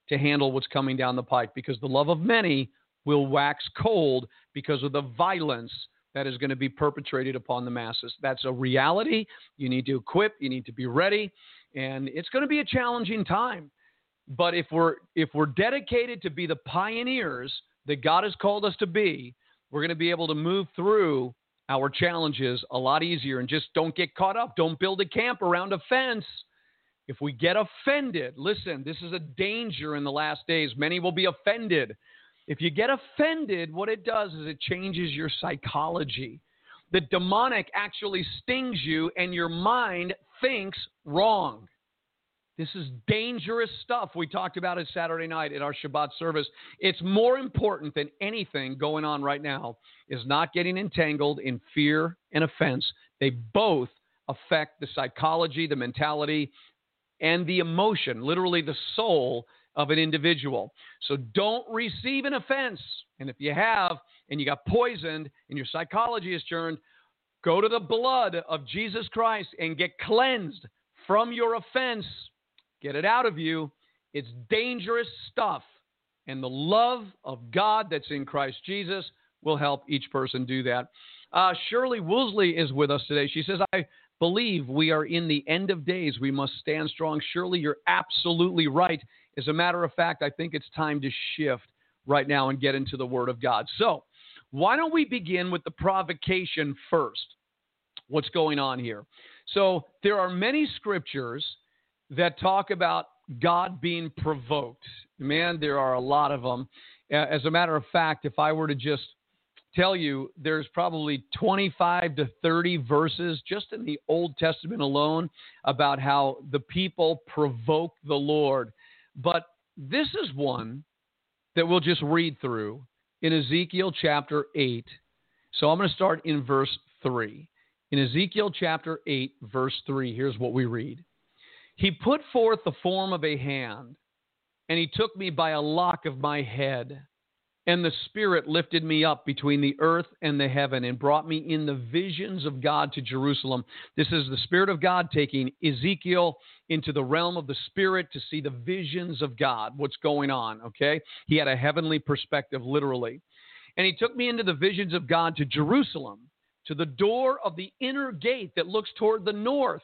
S4: to handle what's coming down the pike, because the love of many will wax cold because of the violence that is going to be perpetrated upon the masses. That's a reality. You need to equip. You need to be ready. And it's going to be a challenging time. But if we're if we're dedicated to be the pioneers that God has called us to be, we're going to be able to move through our challenges a lot easier. And just don't get caught up. Don't build a camp around a fence. If we get offended, listen, this is a danger in the last days. Many will be offended. If you get offended, what it does is it changes your psychology. The demonic actually stings you and your mind thinks wrong. This is dangerous stuff. We talked about it Saturday night at our Shabbat service. It's more important than anything going on right now is not getting entangled in fear and offense. They both affect the psychology, the mentality, and the emotion, literally the soul of an individual. So don't receive an offense. And if you have, and you got poisoned, and your psychology is turned, go to the blood of Jesus Christ and get cleansed from your offense. Get it out of you. It's dangerous stuff. And the love of God that's in Christ Jesus will help each person do that. Uh, Shirley Woolsey is with us today. She says, I believe we are in the end of days. We must stand strong. Shirley, you're absolutely right. As a matter of fact, I think it's time to shift right now and get into the Word of God. So why don't we begin with the provocation first? What's going on here? So there are many scriptures that talk about God being provoked. Man, there are a lot of them. As a matter of fact, if I were to just tell you, there's probably twenty-five to thirty verses just in the Old Testament alone about how the people provoke the Lord. But this is one that we'll just read through in Ezekiel chapter eight. So I'm going to start in verse three. In Ezekiel chapter eight, verse three, here's what we read. He put forth the form of a hand, and he took me by a lock of my head. And the Spirit lifted me up between the earth and the heaven and brought me in the visions of God to Jerusalem. This is the Spirit of God taking Ezekiel into the realm of the Spirit to see the visions of God, what's going on, okay? He had a heavenly perspective, literally. And he took me into the visions of God to Jerusalem, to the door of the inner gate that looks toward the north,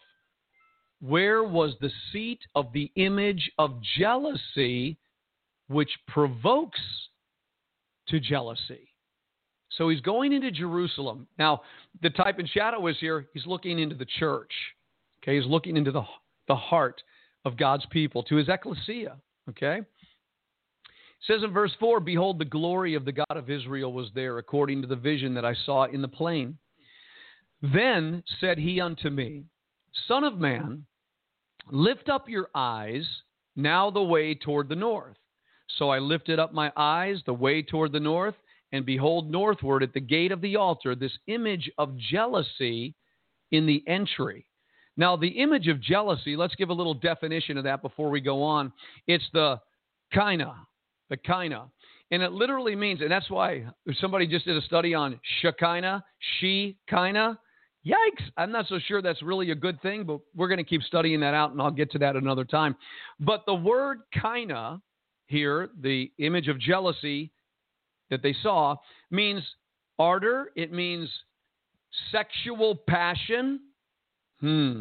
S4: where was the seat of the image of jealousy, which provokes to jealousy. So he's going into Jerusalem. Now, the type and shadow is here. He's looking into the church. Okay, he's looking into the, the heart of God's people, to his ecclesia. Okay? It says in verse four, behold, the glory of the God of Israel was there, according to the vision that I saw in the plain. Then said he unto me, Son of man, lift up your eyes now the way toward the north. So I lifted up my eyes the way toward the north, and behold, northward at the gate of the altar, this image of jealousy in the entry. Now, the image of jealousy, let's give a little definition of that before we go on. It's the kaina, the kaina. And it literally means, and that's why somebody just did a study on Shekinah, she-kaina. Yikes, I'm not so sure that's really a good thing, but we're going to keep studying that out, and I'll get to that another time. But the word kaina here, the image of jealousy that they saw, means ardor. It means sexual passion. Hmm.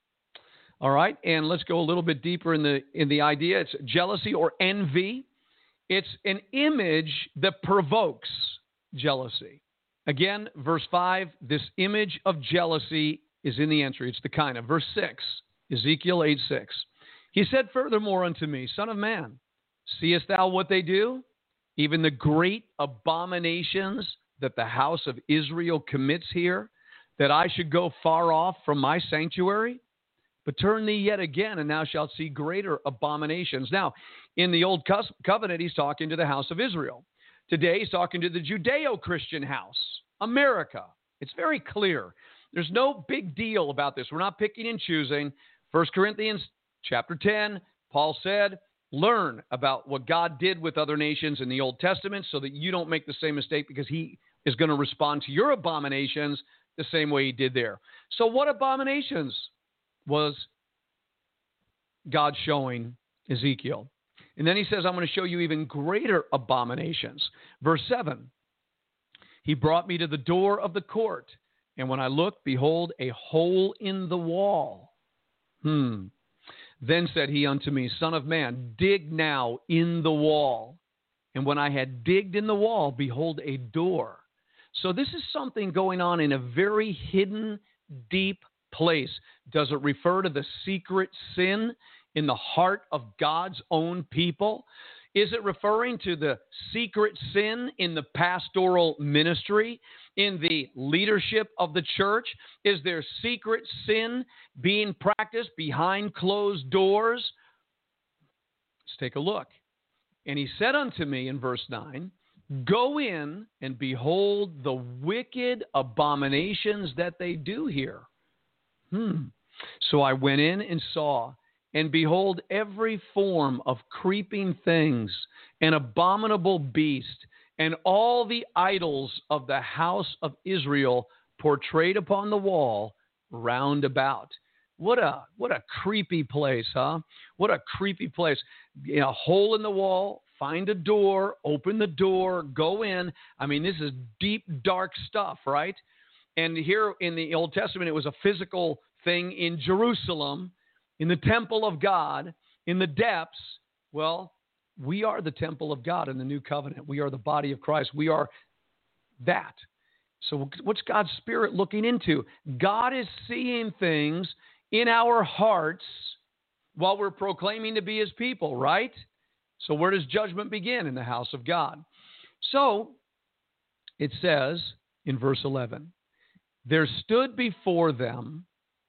S4: All right, and let's go a little bit deeper in the in the idea. It's jealousy or envy. It's an image that provokes jealousy. Again, verse five, this image of jealousy is in the entry. It's the kind of. Verse six, Ezekiel eight six. He said furthermore unto me, Son of man, seest thou what they do? Even the great abominations that the house of Israel commits here, that I should go far off from my sanctuary? But turn thee yet again, and thou shalt see greater abominations. Now, in the Old Covenant, he's talking to the house of Israel. Today, he's talking to the Judeo-Christian house, America. It's very clear. There's no big deal about this. We're not picking and choosing. First Corinthians chapter ten, Paul said, learn about what God did with other nations in the Old Testament so that you don't make the same mistake, because he is going to respond to your abominations the same way he did there. So what abominations was God showing Ezekiel? And then he says, I'm going to show you even greater abominations. Verse seven, he brought me to the door of the court, and when I looked, behold, a hole in the wall. Hmm. Then said he unto me, Son of man, dig now in the wall. And when I had digged in the wall, behold, a door. So this is something going on in a very hidden, deep place. Does it refer to the secret sin in the heart of God's own people? Is it referring to the secret sin in the pastoral ministry, in the leadership of the church? Is there secret sin being practiced behind closed doors? Let's take a look. And he said unto me in verse nine, Go in and behold the wicked abominations that they do here. Hmm. So I went in and saw, and behold, every form of creeping things, an abominable beast, and all the idols of the house of Israel portrayed upon the wall round about. What a what a creepy place, huh? What a creepy place. You know, a hole in the wall, find a door, open the door, go in. I mean, this is deep, dark stuff, right? And here in the Old Testament, it was a physical thing in Jerusalem, in the temple of God, in the depths. Well, we are the temple of God in the new covenant. We are the body of Christ. We are that. So what's God's Spirit looking into? God is seeing things in our hearts while we're proclaiming to be his people, right? So where does judgment begin? In the house of God. So it says in verse eleven, there stood before them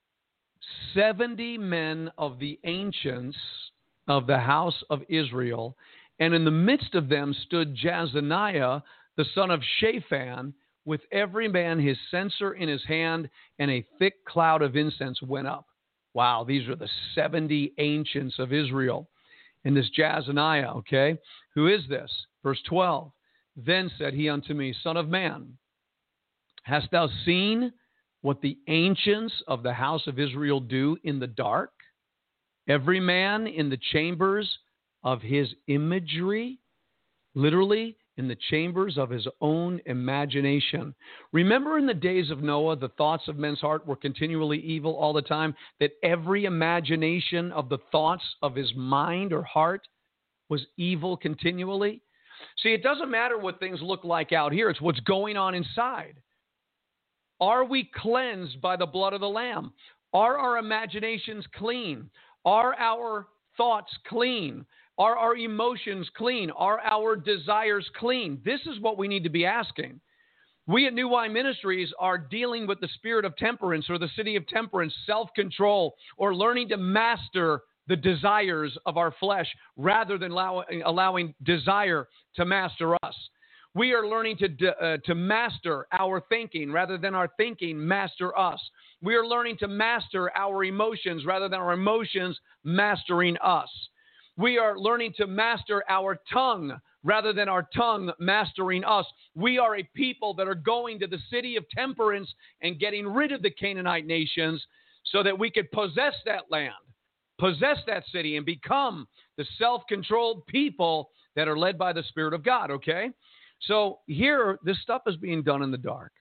S4: seventy men of the ancients of the house of Israel, and in the midst of them stood Jazaniah, the son of Shaphan, with every man his censer in his hand, and a thick cloud of incense went up. Wow, these are the seventy ancients of Israel. And this Jazaniah, okay, who is this? Verse twelve, then said he unto me, Son of man, hast thou seen what the ancients of the house of Israel do in the dark? Every man in the chambers of his imagery, literally in the chambers of his own imagination. Remember in the days of Noah, the thoughts of men's heart were continually evil all the time, that every imagination of the thoughts of his mind or heart was evil continually? See, it doesn't matter what things look like out here. It's what's going on inside. Are we cleansed by the blood of the Lamb? Are our imaginations clean? Are our thoughts clean? Are our emotions clean? Are our desires clean? This is what we need to be asking. We at New Wine Ministries are dealing with the spirit of temperance, or the city of temperance, self-control, or learning to master the desires of our flesh rather than allow, allowing desire to master us. We are learning to, uh, to master our thinking rather than our thinking master us. We are learning to master our emotions rather than our emotions mastering us. We are learning to master our tongue rather than our tongue mastering us. We are a people that are going to the city of temperance and getting rid of the Canaanite nations so that we could possess that land, possess that city, and become the self-controlled people that are led by the Spirit of God, okay? So here, this stuff is being done in the dark.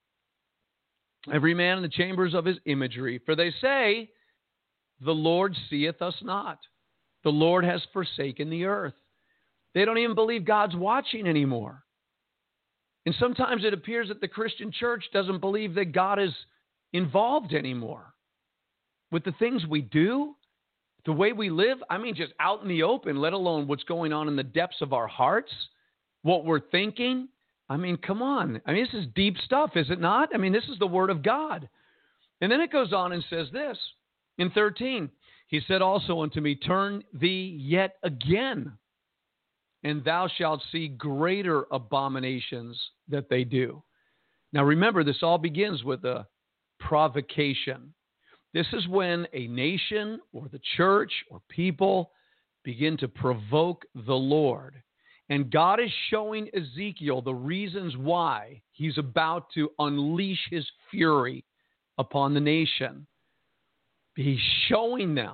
S4: Every man in the chambers of his imagery. For they say, the Lord seeth us not. The Lord has forsaken the earth. They don't even believe God's watching anymore. And sometimes it appears that the Christian church doesn't believe that God is involved anymore. With the things we do, the way we live, I mean, just out in the open, let alone what's going on in the depths of our hearts, what we're thinking. I mean, come on. I mean, this is deep stuff, is it not? I mean, this is the Word of God. And then it goes on and says this in thirteen. He said also unto me, turn thee yet again, and thou shalt see greater abominations that they do. Now remember, this all begins with a provocation. This is when a nation or the church or people begin to provoke the Lord. And God is showing Ezekiel the reasons why he's about to unleash his fury upon the nation. He's showing them.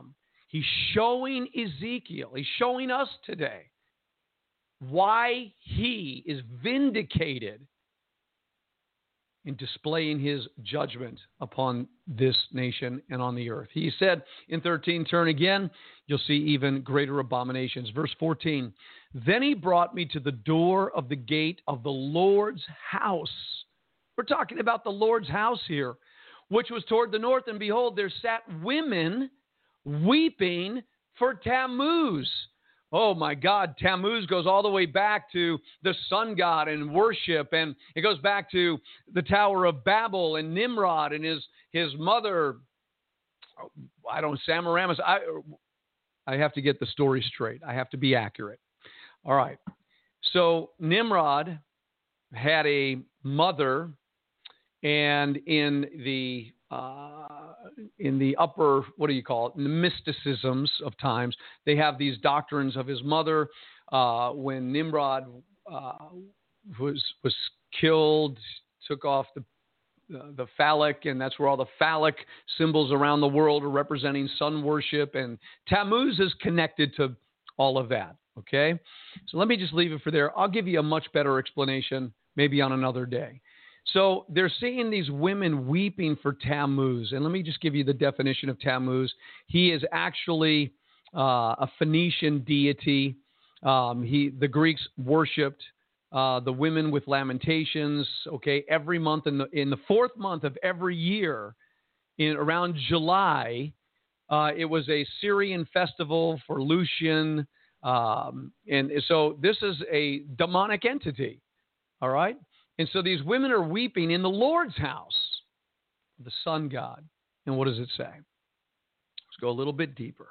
S4: He's showing Ezekiel, he's showing us today why he is vindicated in displaying his judgment upon this nation and on the earth. He said in thirteen, turn again, you'll see even greater abominations. Verse fourteen, then he brought me to the door of the gate of the Lord's house. We're talking about the Lord's house here, which was toward the north, and behold, there sat women weeping for Tammuz. Oh my God, Tammuz goes all the way back to the sun god and worship, and it goes back to the Tower of Babel and Nimrod and his his mother, I don't know, Semiramis. I, I have to get the story straight. I have to be accurate. All right. So Nimrod had a mother, and in the uh, in the upper, what do you call it, in the mysticisms of times, they have these doctrines of his mother. Uh, when Nimrod uh, was was killed, took off the uh, the phallic, and that's where all the phallic symbols around the world are representing sun worship, and Tammuz is connected to all of that. Okay, so let me just leave it for there. I'll give you a much better explanation maybe on another day. So they're seeing these women weeping for Tammuz. And let me just give you the definition of Tammuz. He is actually uh, a Phoenician deity. Um, he, the Greeks worshipped uh, the women with lamentations. Okay, every month in the in the fourth month of every year, in around July, uh, it was a Syrian festival for Lucian. Um, and so this is a demonic entity. All right. And so these women are weeping in the Lord's house, the sun god. And what does it say? Let's go a little bit deeper.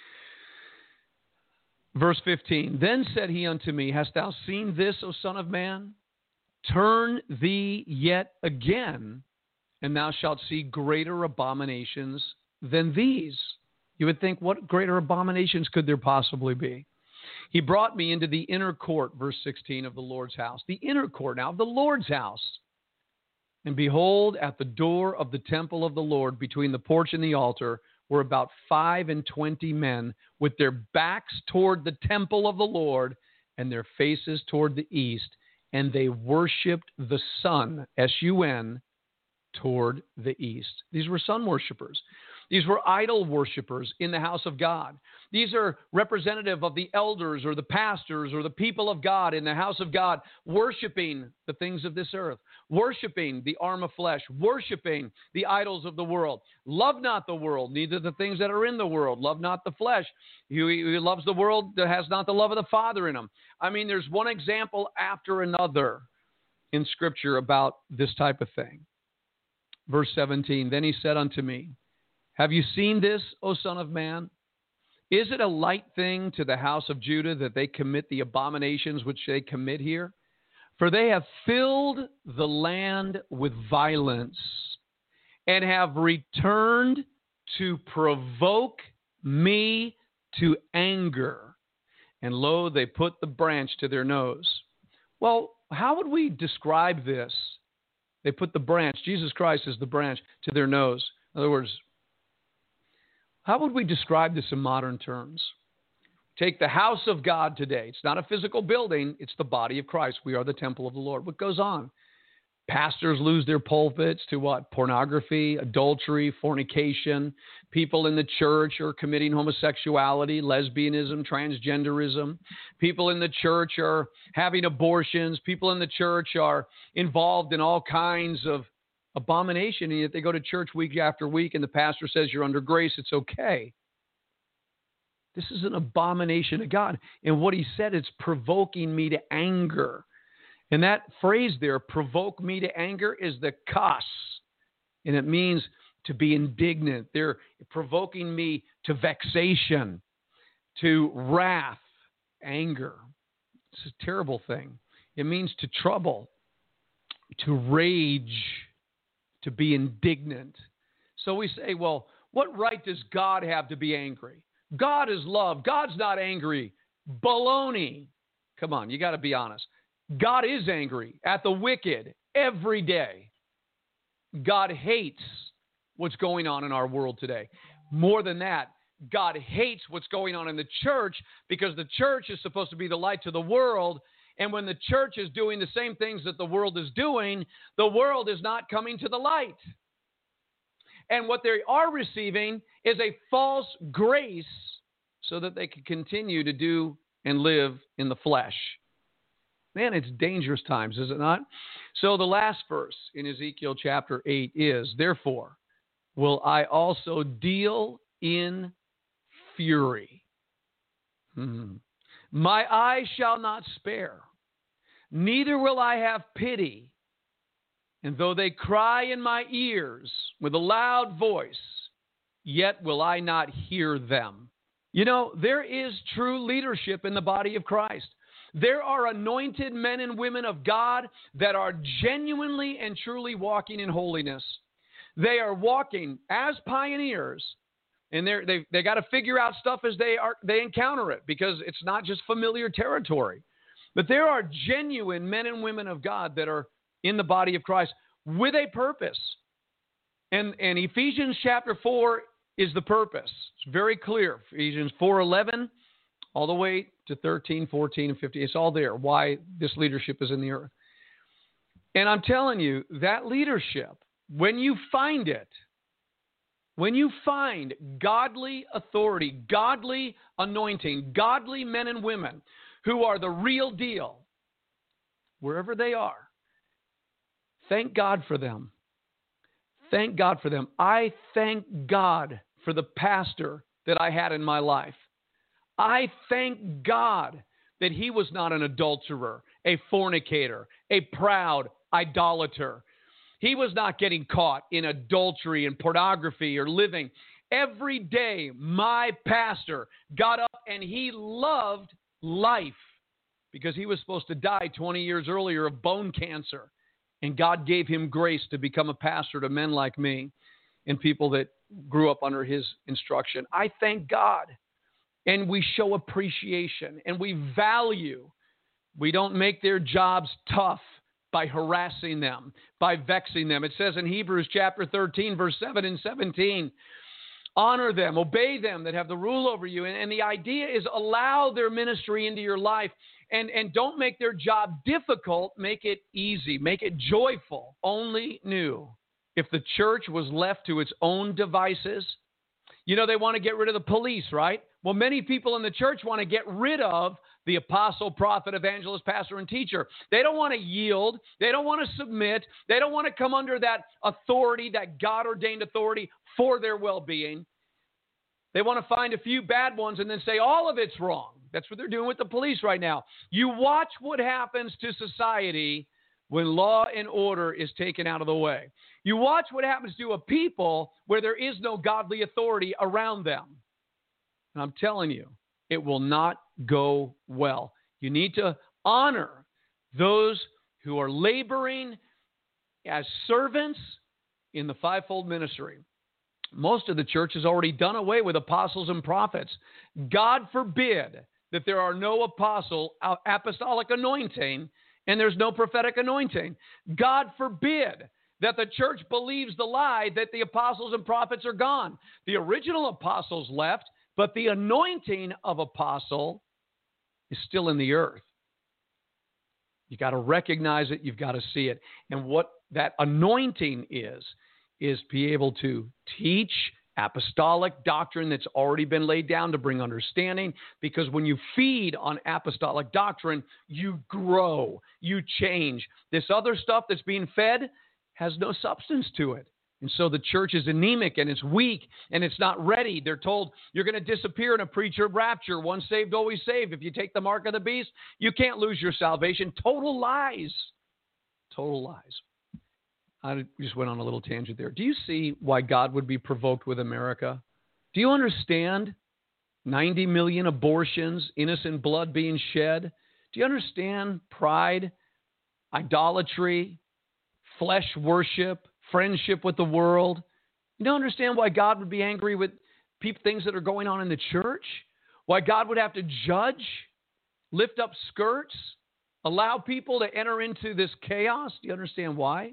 S4: Verse fifteen, then said he unto me, hast thou seen this, O son of man? Turn thee yet again, and thou shalt see greater abominations than these. You would think, what greater abominations could there possibly be? He brought me into the inner court, verse sixteen, of the Lord's house. The inner court now of the Lord's house. And behold, at the door of the temple of the Lord, between the porch and the altar, were about five and twenty men with their backs toward the temple of the Lord and their faces toward the east. And they worshiped the sun, S U N, toward the east. These were sun worshipers. These were idol worshipers in the house of God. These are representative of the elders or the pastors or the people of God in the house of God, worshiping the things of this earth, worshiping the arm of flesh, worshiping the idols of the world. Love not the world, neither the things that are in the world. Love not the flesh. He who loves the world that has not the love of the Father in him. I mean, there's one example after another in Scripture about this type of thing. Verse seventeen, then he said unto me, have you seen this, O son of man? Is it a light thing to the house of Judah that they commit the abominations which they commit here? For they have filled the land with violence and have returned to provoke me to anger. And lo, they put the branch to their nose. Well, how would we describe this? They put the branch, Jesus Christ is the branch, to their nose. In other words, how would we describe this in modern terms? Take the house of God today. It's not a physical building. It's the body of Christ. We are the temple of the Lord. What goes on? Pastors lose their pulpits to what? Pornography, adultery, fornication. People in the church are committing homosexuality, lesbianism, transgenderism. People in the church are having abortions. People in the church are involved in all kinds of abomination, and yet they go to church week after week, and the pastor says, you're under grace, it's okay. This is an abomination to God. And what he said, it's provoking me to anger. And that phrase there, provoke me to anger, is the kas. And it means to be indignant. They're provoking me to vexation, to wrath, anger. It's a terrible thing. It means to trouble, to rage, to be indignant. So we say, well, what right does God have to be angry? God is love. God's not angry. Baloney. Come on, you got to be honest. God is angry at the wicked every day. God hates what's going on in our world today. More than that, God hates what's going on in the church because the church is supposed to be the light to the world. And when the church is doing the same things that the world is doing, the world is not coming to the light. And what they are receiving is a false grace so that they can continue to do and live in the flesh. Man, it's dangerous times, is it not? So the last verse in Ezekiel chapter eight is, therefore, will I also deal in fury. Hmm. My eye shall not spare, neither will I have pity. And though they cry in my ears with a loud voice, yet will I not hear them. You know, there is true leadership in the body of Christ. There are anointed men and women of God that are genuinely and truly walking in holiness. They are walking as pioneers, and they're, they they got to figure out stuff as they are they encounter it, because it's not just familiar territory. But there are genuine men and women of God that are in the body of Christ with a purpose. And, and Ephesians chapter four is the purpose. It's very clear. Ephesians four eleven all the way to thirteen, fourteen, and fifteen. It's all there, why this leadership is in the earth. And I'm telling you, that leadership, when you find it, when you find godly authority, godly anointing, godly men and women who are the real deal, wherever they are, thank God for them. Thank God for them. I thank God for the pastor that I had in my life. I thank God that he was not an adulterer, a fornicator, a proud idolater. He was not getting caught in adultery and pornography or living. Every day, my pastor got up and he loved life because he was supposed to die twenty years earlier of bone cancer. And God gave him grace to become a pastor to men like me and people that grew up under his instruction. I thank God. And we show appreciation and we value. We don't make their jobs tough by harassing them, by vexing them. It says in Hebrews chapter thirteen, verse seven and seventeen, honor them, obey them that have the rule over you. And, and the idea is allow their ministry into your life. And, and don't make their job difficult. Make it easy. Make it joyful. Only knew if the church was left to its own devices. You know, they want to get rid of the police, right? Well, many people in the church want to get rid of the apostle, prophet, evangelist, pastor, and teacher. They don't want to yield. They don't want to submit. They don't want to come under that authority, that God-ordained authority for their well-being. They want to find a few bad ones and then say all of it's wrong. That's what they're doing with the police right now. You watch what happens to society when law and order is taken out of the way. You watch what happens to a people where there is no godly authority around them. And I'm telling you, it will not go well. You need to honor those who are laboring as servants in the fivefold ministry. Most of the church has already done away with apostles and prophets. God forbid that there are no apostle, apostolic anointing, and there's no prophetic anointing. God forbid that the church believes the lie that the apostles and prophets are gone. The original apostles left, but the anointing of apostle is still in the earth. You got to recognize it. You've got to see it. And what that anointing is, is be able to teach apostolic doctrine that's already been laid down to bring understanding. Because when you feed on apostolic doctrine, you grow, you change. This other stuff that's being fed has no substance to it. And so the church is anemic and it's weak and it's not ready. They're told you're going to disappear in a preacher rapture. Once saved, always saved. If you take the mark of the beast, you can't lose your salvation. Total lies. Total lies. I just went on a little tangent there. Do you see why God would be provoked with America? Do you understand ninety million abortions, innocent blood being shed? Do you understand pride, idolatry, flesh worship, friendship with the world? You don't understand why God would be angry with people, things that are going on in the church? Why God would have to judge, lift up skirts, allow people to enter into this chaos? Do you understand why?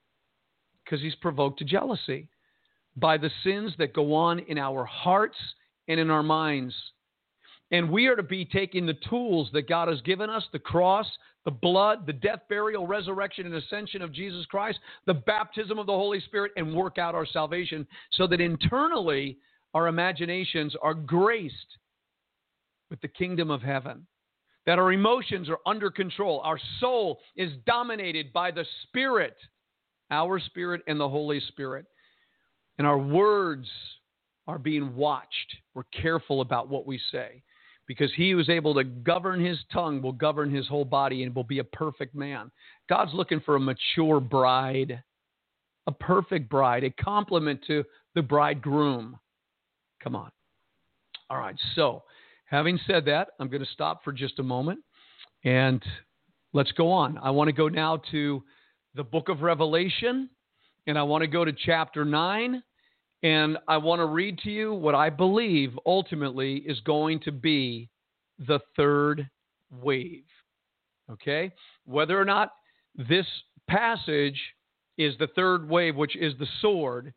S4: Because he's provoked to jealousy by the sins that go on in our hearts and in our minds. And we are to be taking the tools that God has given us, the cross, the blood, the death, burial, resurrection, and ascension of Jesus Christ, the baptism of the Holy Spirit, and work out our salvation so that internally our imaginations are graced with the kingdom of heaven, that our emotions are under control. Our soul is dominated by the Spirit, our Spirit and the Holy Spirit. And our words are being watched. We're careful about what we say, because he who is able to govern his tongue will govern his whole body and will be a perfect man. God's looking for a mature bride, a perfect bride, a complement to the bridegroom. Come on. All right, so having said that, I'm going to stop for just a moment, and let's go on. I want to go now to the book of Revelation, and I want to go to chapter nine, and I want to read to you what I believe ultimately is going to be the third wave. Okay? Whether or not this passage is the third wave, which is the sword,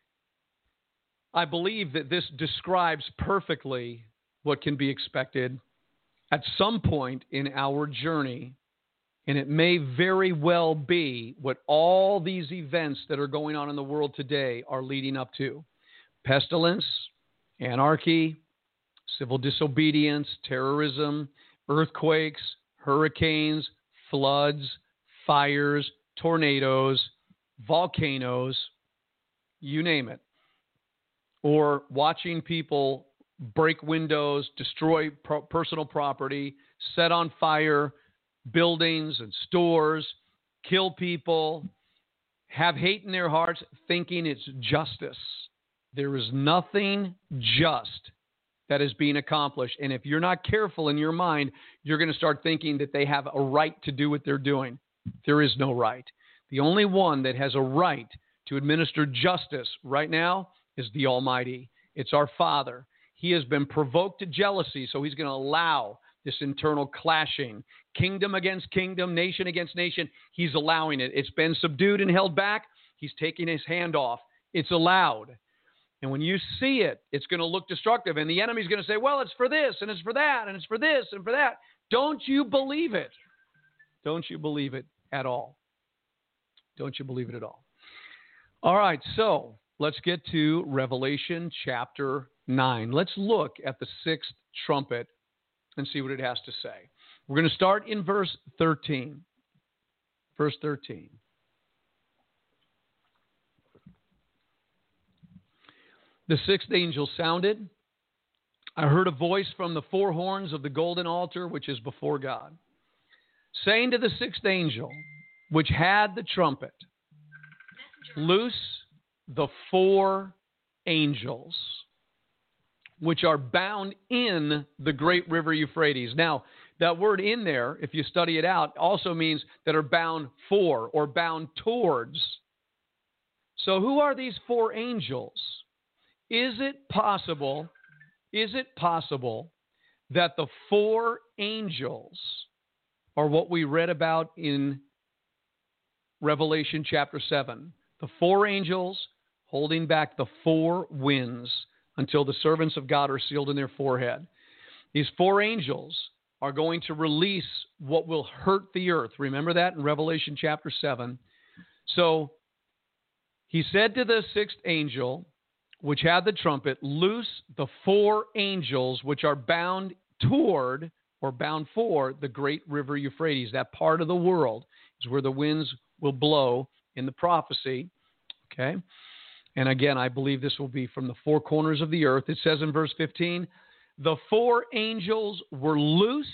S4: I believe that this describes perfectly what can be expected at some point in our journey. And it may very well be what all these events that are going on in the world today are leading up to. Pestilence, anarchy, civil disobedience, terrorism, earthquakes, hurricanes, floods, fires, tornadoes, volcanoes, you name it. Or watching people break windows, destroy pro- personal property, set on fire buildings and stores, kill people, have hate in their hearts, thinking it's justice. There is nothing just that is being accomplished. And if you're not careful in your mind, you're going to start thinking that they have a right to do what they're doing. There is no right. The only one that has a right to administer justice right now is the Almighty. It's our Father. He has been provoked to jealousy, so he's going to allow this internal clashing. Kingdom against kingdom, nation against nation. He's allowing it. It's been subdued and held back. He's taking his hand off. It's allowed. And when you see it, it's going to look destructive. And the enemy's going to say, well, it's for this, and it's for that, and it's for this, and for that. Don't you believe it? Don't you believe it at all? Don't you believe it at all? All right, so let's get to Revelation chapter nine. Let's look at the sixth trumpet and see what it has to say. We're going to start in verse thirteen. Verse thirteen. The sixth angel sounded. I heard a voice from the four horns of the golden altar, which is before God, saying to the sixth angel, which had the trumpet, loose the four angels, which are bound in the great river Euphrates. Now, that word in there, if you study it out, also means that are bound for or bound towards. So who are these four angels? Is it possible, is it possible that the four angels are what we read about in Revelation chapter seven? The four angels holding back the four winds until the servants of God are sealed in their forehead. These four angels are going to release what will hurt the earth. Remember that in Revelation chapter seven. So he said to the sixth angel, which had the trumpet, loose the four angels which are bound toward or bound for the great river Euphrates. That part of the world is where the winds will blow in the prophecy. Okay? And again, I believe this will be from the four corners of the earth. It says in verse fifteen, the four angels were loosed,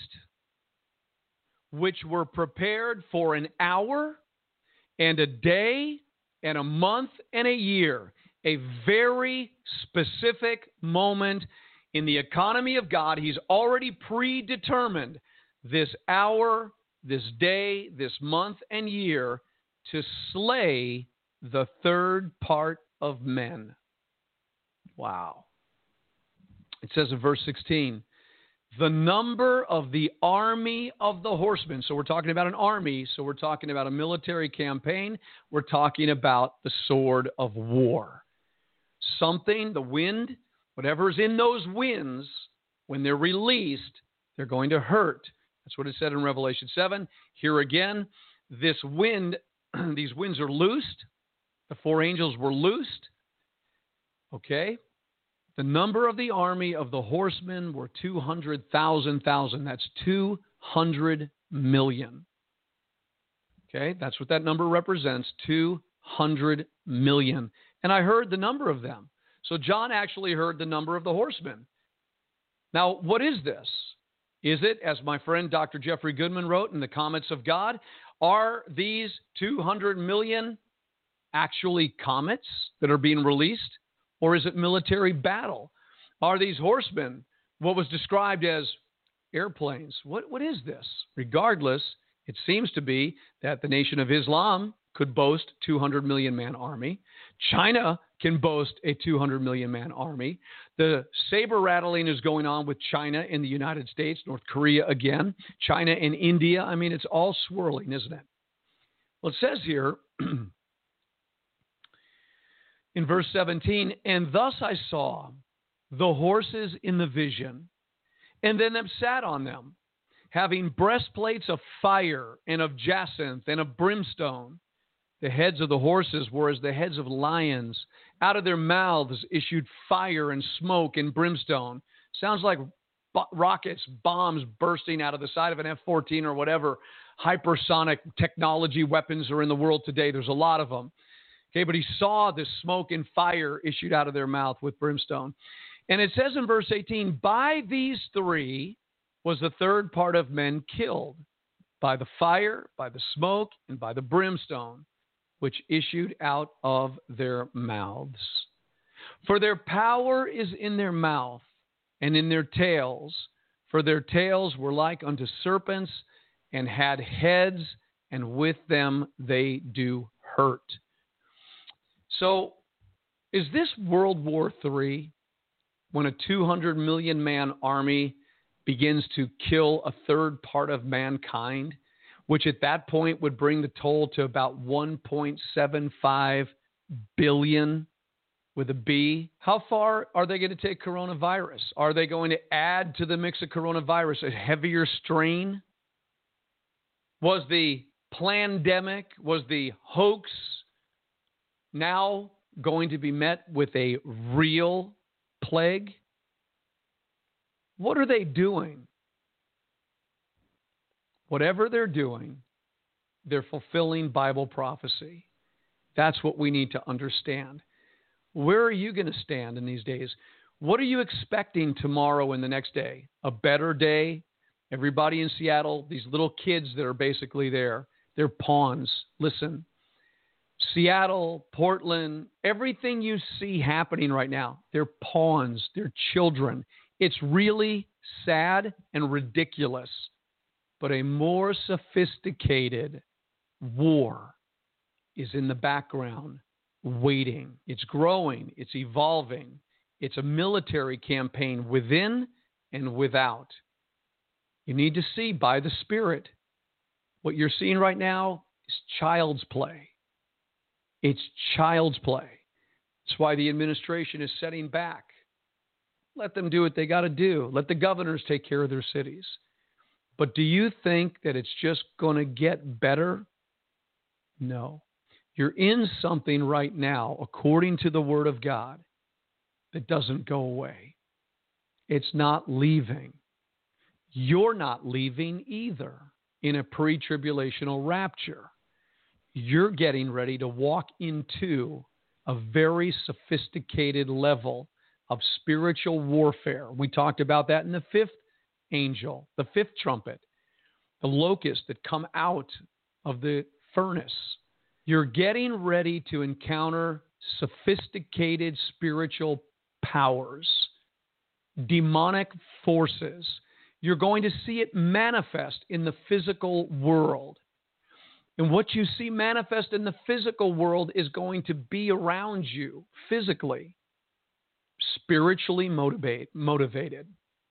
S4: which were prepared for an hour and a day and a month and a year. A very specific moment in the economy of God. He's already predetermined this hour, this day, this month, and year to slay the third part of men. Wow. It says in verse sixteen, the number of the army of the horsemen. So we're talking about an army. So we're talking about a military campaign. We're talking about the sword of war. Something, the wind Whatever's in those winds, when they're released, they're going to hurt. That's what it said in Revelation seven. Here again, this wind, these winds are loosed. The four angels were loosed. Okay? The number of the army of the horsemen were two hundred thousand thousand. That's two hundred million. Okay? That's what that number represents, two hundred million. And I heard the number of them. So John actually heard the number of the horsemen. Now, what is this? Is it, as my friend Doctor Jeffrey Goodman wrote in the Comets of God, are these two hundred million actually comets that are being released? Or is it military battle? Are these horsemen what was described as airplanes? What, what is this? Regardless, it seems to be that the Nation of Islam could boast two hundred million man army. China can boast a two hundred million man army. The saber rattling is going on with China and the United States, North Korea again, China and India. I mean, it's all swirling, isn't it? Well, it says here in verse seventeen, and thus I saw the horses in the vision, and then them sat on them, having breastplates of fire and of jacinth and of brimstone. The heads of the horses were as the heads of lions. Out of their mouths issued fire and smoke and brimstone. Sounds like bo- rockets, bombs bursting out of the side of an F fourteen or whatever hypersonic technology weapons are in the world today. There's a lot of them. Okay, but he saw this smoke and fire issued out of their mouth with brimstone. And it says in verse eighteen, by these three was the third part of men killed, by the fire, by the smoke, and by the brimstone, which issued out of their mouths. For their power is in their mouth and in their tails, for their tails were like unto serpents and had heads, and with them they do hurt. So, is this World War Three, when a two hundred million man army begins to kill a third part of mankind, which at that point would bring the toll to about one point seven five billion with a B? How far are they going to take coronavirus? Are they going to add to the mix of coronavirus a heavier strain? Was the plandemic, was the hoax now going to be met with a real plague? What are they doing? Whatever they're doing, they're fulfilling Bible prophecy. That's what we need to understand. Where are you going to stand in these days? What are you expecting tomorrow and the next day? A better day? Everybody in Seattle, these little kids that are basically there, they're pawns. Listen, Seattle, Portland, everything you see happening right now, they're pawns, they're children. It's really sad and ridiculous. But a more sophisticated war is in the background, waiting. It's growing. It's evolving. It's a military campaign within and without. You need to see by the Spirit. What you're seeing right now is child's play. It's child's play. That's why the administration is setting back. Let them do what they got to do. Let the governors take care of their cities. But do you think that it's just going to get better? No. You're in something right now, according to the Word of God, that doesn't go away. It's not leaving. You're not leaving either in a pre-tribulational rapture. You're getting ready to walk into a very sophisticated level of spiritual warfare. We talked about that in the fifth angel, the fifth trumpet, the locusts that come out of the furnace. You're getting ready to encounter sophisticated spiritual powers, demonic forces. You're going to see it manifest in the physical world. And what you see manifest in the physical world is going to be around you physically, spiritually motivate, motivated.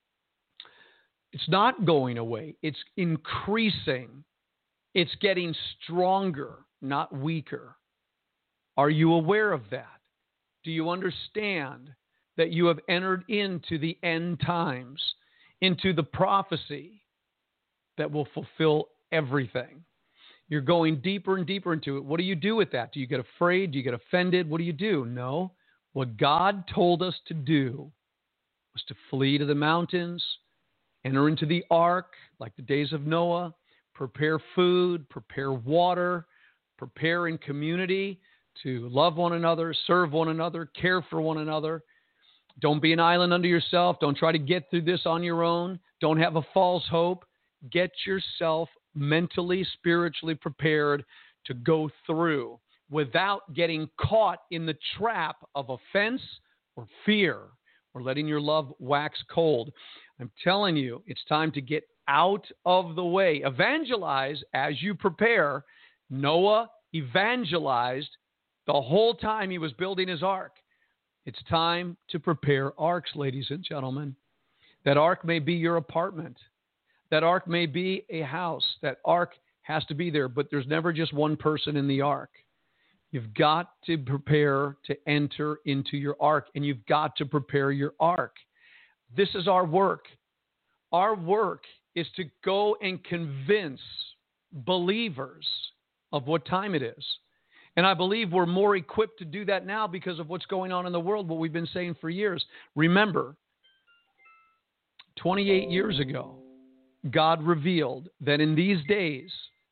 S4: It's not going away. It's increasing. It's getting stronger, not weaker. Are you aware of that? Do you understand that you have entered into the end times, into the prophecy that will fulfill everything. You're going deeper and deeper into it. What do you do with that? Do you get afraid? Do you get offended? What do you do? No. What God told us to do was to flee to the mountains, enter into the ark like the days of Noah, prepare food, prepare water, prepare in community to love one another, serve one another, care for one another. Don't be an island unto yourself. Don't try to get through this on your own. Don't have a false hope. Get yourself mentally, spiritually prepared to go through without getting caught in the trap of offense or fear or letting your love wax cold. I'm telling you, it's time to get out of the way. Evangelize as you prepare. Noah evangelized the whole time he was building his ark. It's time to prepare arks, ladies and gentlemen. That ark may be your apartment. That ark may be a house. That ark has to be there, but there's never just one person in the ark. You've got to prepare to enter into your ark, and you've got to prepare your ark. This is our work. Our work is to go and convince believers of what time it is. And I believe we're more equipped to do that now because of what's going on in the world, what we've been saying for years. Remember, twenty-eight years ago, God revealed that in these days,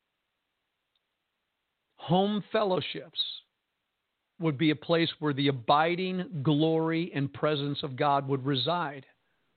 S4: home fellowships would be a place where the abiding glory and presence of God would reside.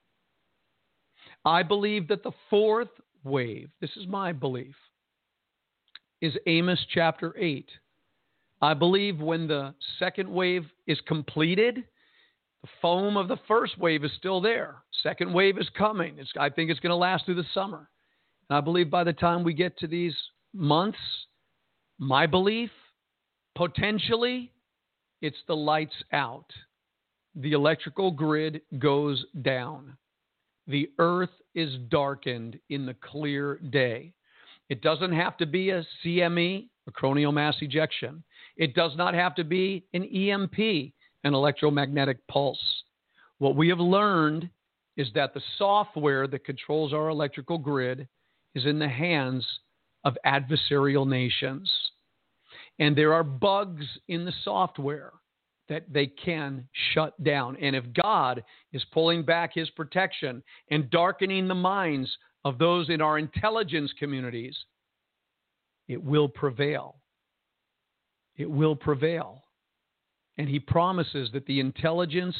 S4: I believe that the fourth wave, this is my belief, is Amos chapter eight. I believe when the second wave is completed, the foam of the first wave is still there. Second wave is coming. It's, I think it's going to last through the summer. And I believe by the time we get to these months, my belief, potentially, it's the lights out. The electrical grid goes down. The earth is darkened in the clear day. It doesn't have to be a C M E, a coronal mass ejection. It does not have to be an E M P, an electromagnetic pulse. What we have learned is that the software that controls our electrical grid is in the hands of adversarial nations. And there are bugs in the software that they can shut down. And if God is pulling back his protection and darkening the minds of those in our intelligence communities, it will prevail. It will prevail. And he promises that the intelligence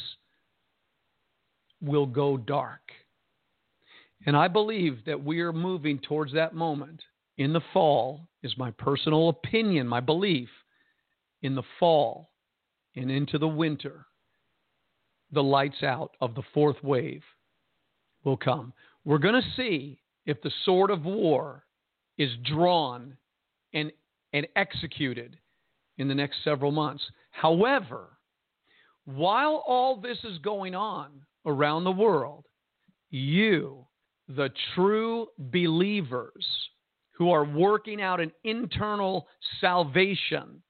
S4: will go dark. And I believe that we are moving towards that moment. In the fall, is my personal opinion, my belief, in the fall and into the winter, the lights out of the fourth wave will come. We're going to see if the sword of war is drawn and, and executed in the next several months. However, while all this is going on around the world, you, the true believers who are working out an internal salvation,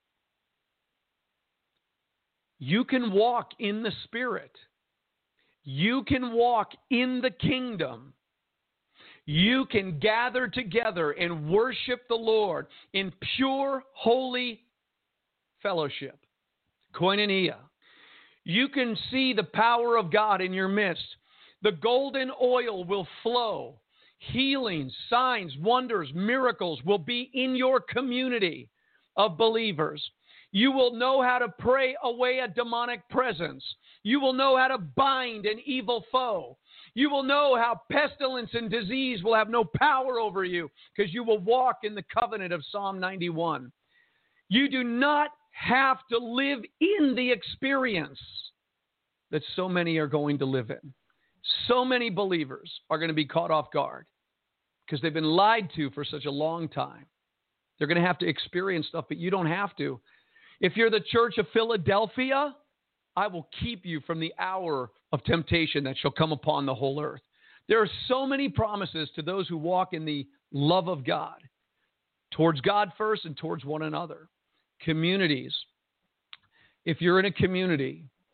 S4: you can walk in the Spirit. You can walk in the kingdom. You can gather together and worship the Lord in pure, holy fellowship, koinonia. You can see the power of God in your midst. The golden oil will flow. Healings, signs, wonders, miracles will be in your community of believers. You will know how to pray away a demonic presence. You will know how to bind an evil foe. You will know how pestilence and disease will have no power over you because you will walk in the covenant of Psalm ninety-one. You do not have to live in the experience that so many are going to live in. So many believers are going to be caught off guard because they've been lied to for such a long time. They're going to have to experience stuff, but you don't have to. If you're the church of Philadelphia, I will keep you from the hour of temptation that shall come upon the whole earth. There are so many promises to those who walk in the love of God, towards God first and towards one another. Communities. If you're in a community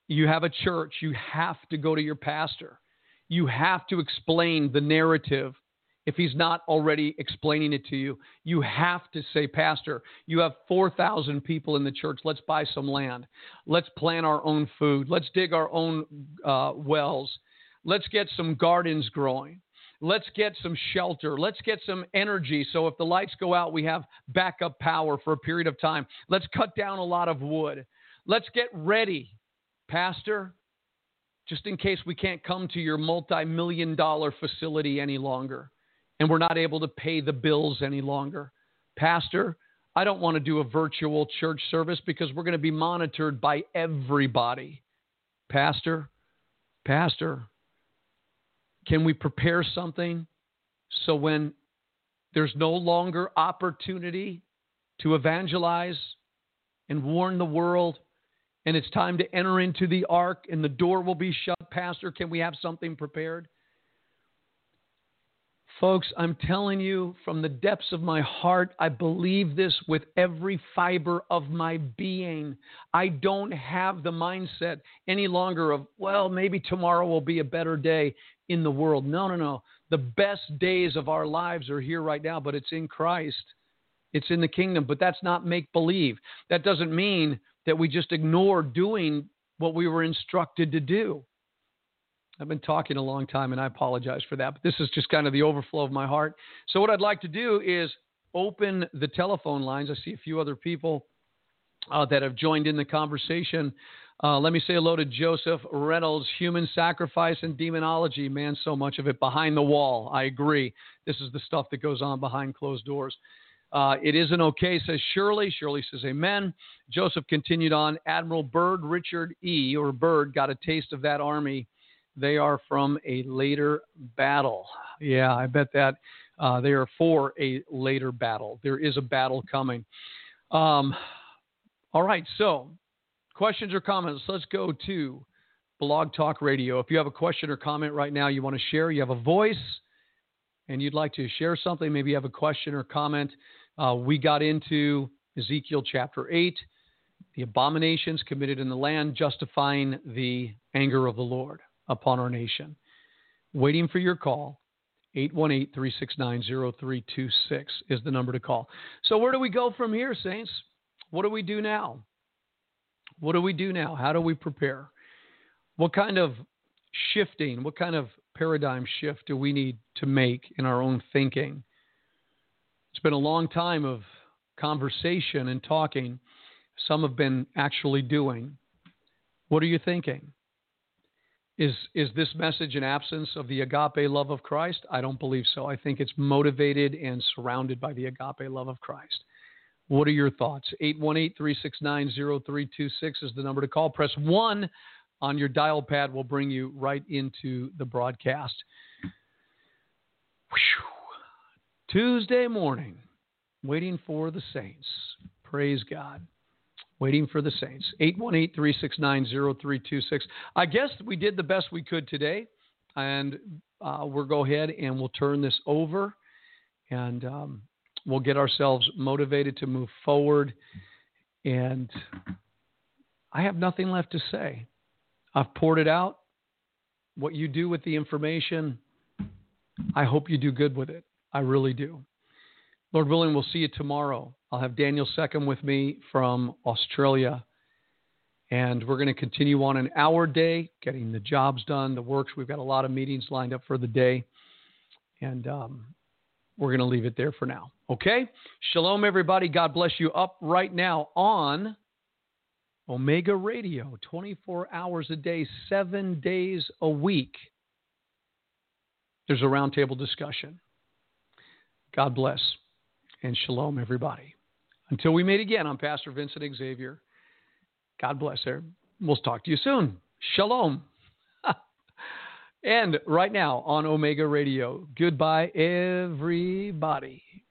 S4: You have a church. You have to go to your pastor. You have to explain the narrative. If he's not already explaining it to you, you have to say, Pastor, you have four thousand people in the church. Let's buy some land. Let's plant our own food. Let's dig our own uh, wells. Let's get some gardens growing. Let's get some shelter. Let's get some energy. So if the lights go out, we have backup power for a period of time. Let's cut down a lot of wood. Let's get ready, Pastor, just in case we can't come to your multi-million dollar facility any longer and we're not able to pay the bills any longer. Pastor, I don't want to do a virtual church service because we're going to be monitored by everybody. Pastor, Pastor, can we prepare something so when there's no longer opportunity to evangelize and warn the world and it's time to enter into the ark and the door will be shut, Pastor, can we have something prepared? Folks, I'm telling you from the depths of my heart, I believe this with every fiber of my being. I don't have the mindset any longer of, well, maybe tomorrow will be a better day in the world. No, no, no. The best days of our lives are here right now, but it's in Christ. It's in the kingdom, but that's not make-believe. That doesn't mean that we just ignore doing what we were instructed to do. I've been talking a long time, and I apologize for that, but this is just kind of the overflow of my heart. So what I'd like to do is open the telephone lines. I see a few other people uh, that have joined in the conversation. Uh, let me say hello to Joseph Reynolds, Human Sacrifice and Demonology. Man, so much of it behind the wall. I agree. This is the stuff that goes on behind closed doors. Uh, it isn't okay, says Shirley. Shirley says amen. Joseph continued on. Admiral Byrd Richard E., or Byrd, got a taste of that army. They are from a later battle. Yeah, I bet that uh, they are for a later battle. There is a battle coming. Um, all right, so questions or comments? Let's go to Blog Talk Radio. If you have a question or comment right now you want to share, you have a voice, and you'd like to share something, maybe you have a question or comment. Uh, we got into Ezekiel chapter eight, the abominations committed in the land, justifying the anger of the Lord upon our nation. Waiting for your call. eight one eight, three six nine, zero three two six is the number to call. So where do we go from here, saints? What do we do now? What do we do now? How do we prepare? What kind of shifting, what kind of paradigm shift do we need to make in our own thinking? It's been a long time of conversation and talking. Some have been actually doing. What are you thinking? Is is this message an absence of the agape love of Christ? I don't believe so. I think it's motivated and surrounded by the agape love of Christ. What are your thoughts? eight one eight, three six nine, zero three two six is the number to call. Press one on your dial pad. Will bring you right into the broadcast. Whew. Tuesday morning, waiting for the saints. Praise God. Waiting for the saints. eight one eight, three six nine, zero three two six. I guess we did the best we could today, and uh, we'll go ahead and we'll turn this over, and um, we'll get ourselves motivated to move forward. And I have nothing left to say. I've poured it out. What you do with the information, I hope you do good with it. I really do. Lord willing, we'll see you tomorrow. I'll have Daniel Seckham with me from Australia, and we're going to continue on in our day, getting the jobs done, the works. We've got a lot of meetings lined up for the day, and um, we're going to leave it there for now. Okay? Shalom, everybody. God bless you. Up right now on Omega Radio, twenty-four hours a day, seven days a week. There's a roundtable discussion. God bless. And shalom, everybody. Until we meet again, I'm Pastor Vincent Xavier. God bless her. We'll talk to you soon. Shalom. And right now on Omega Radio, goodbye, everybody.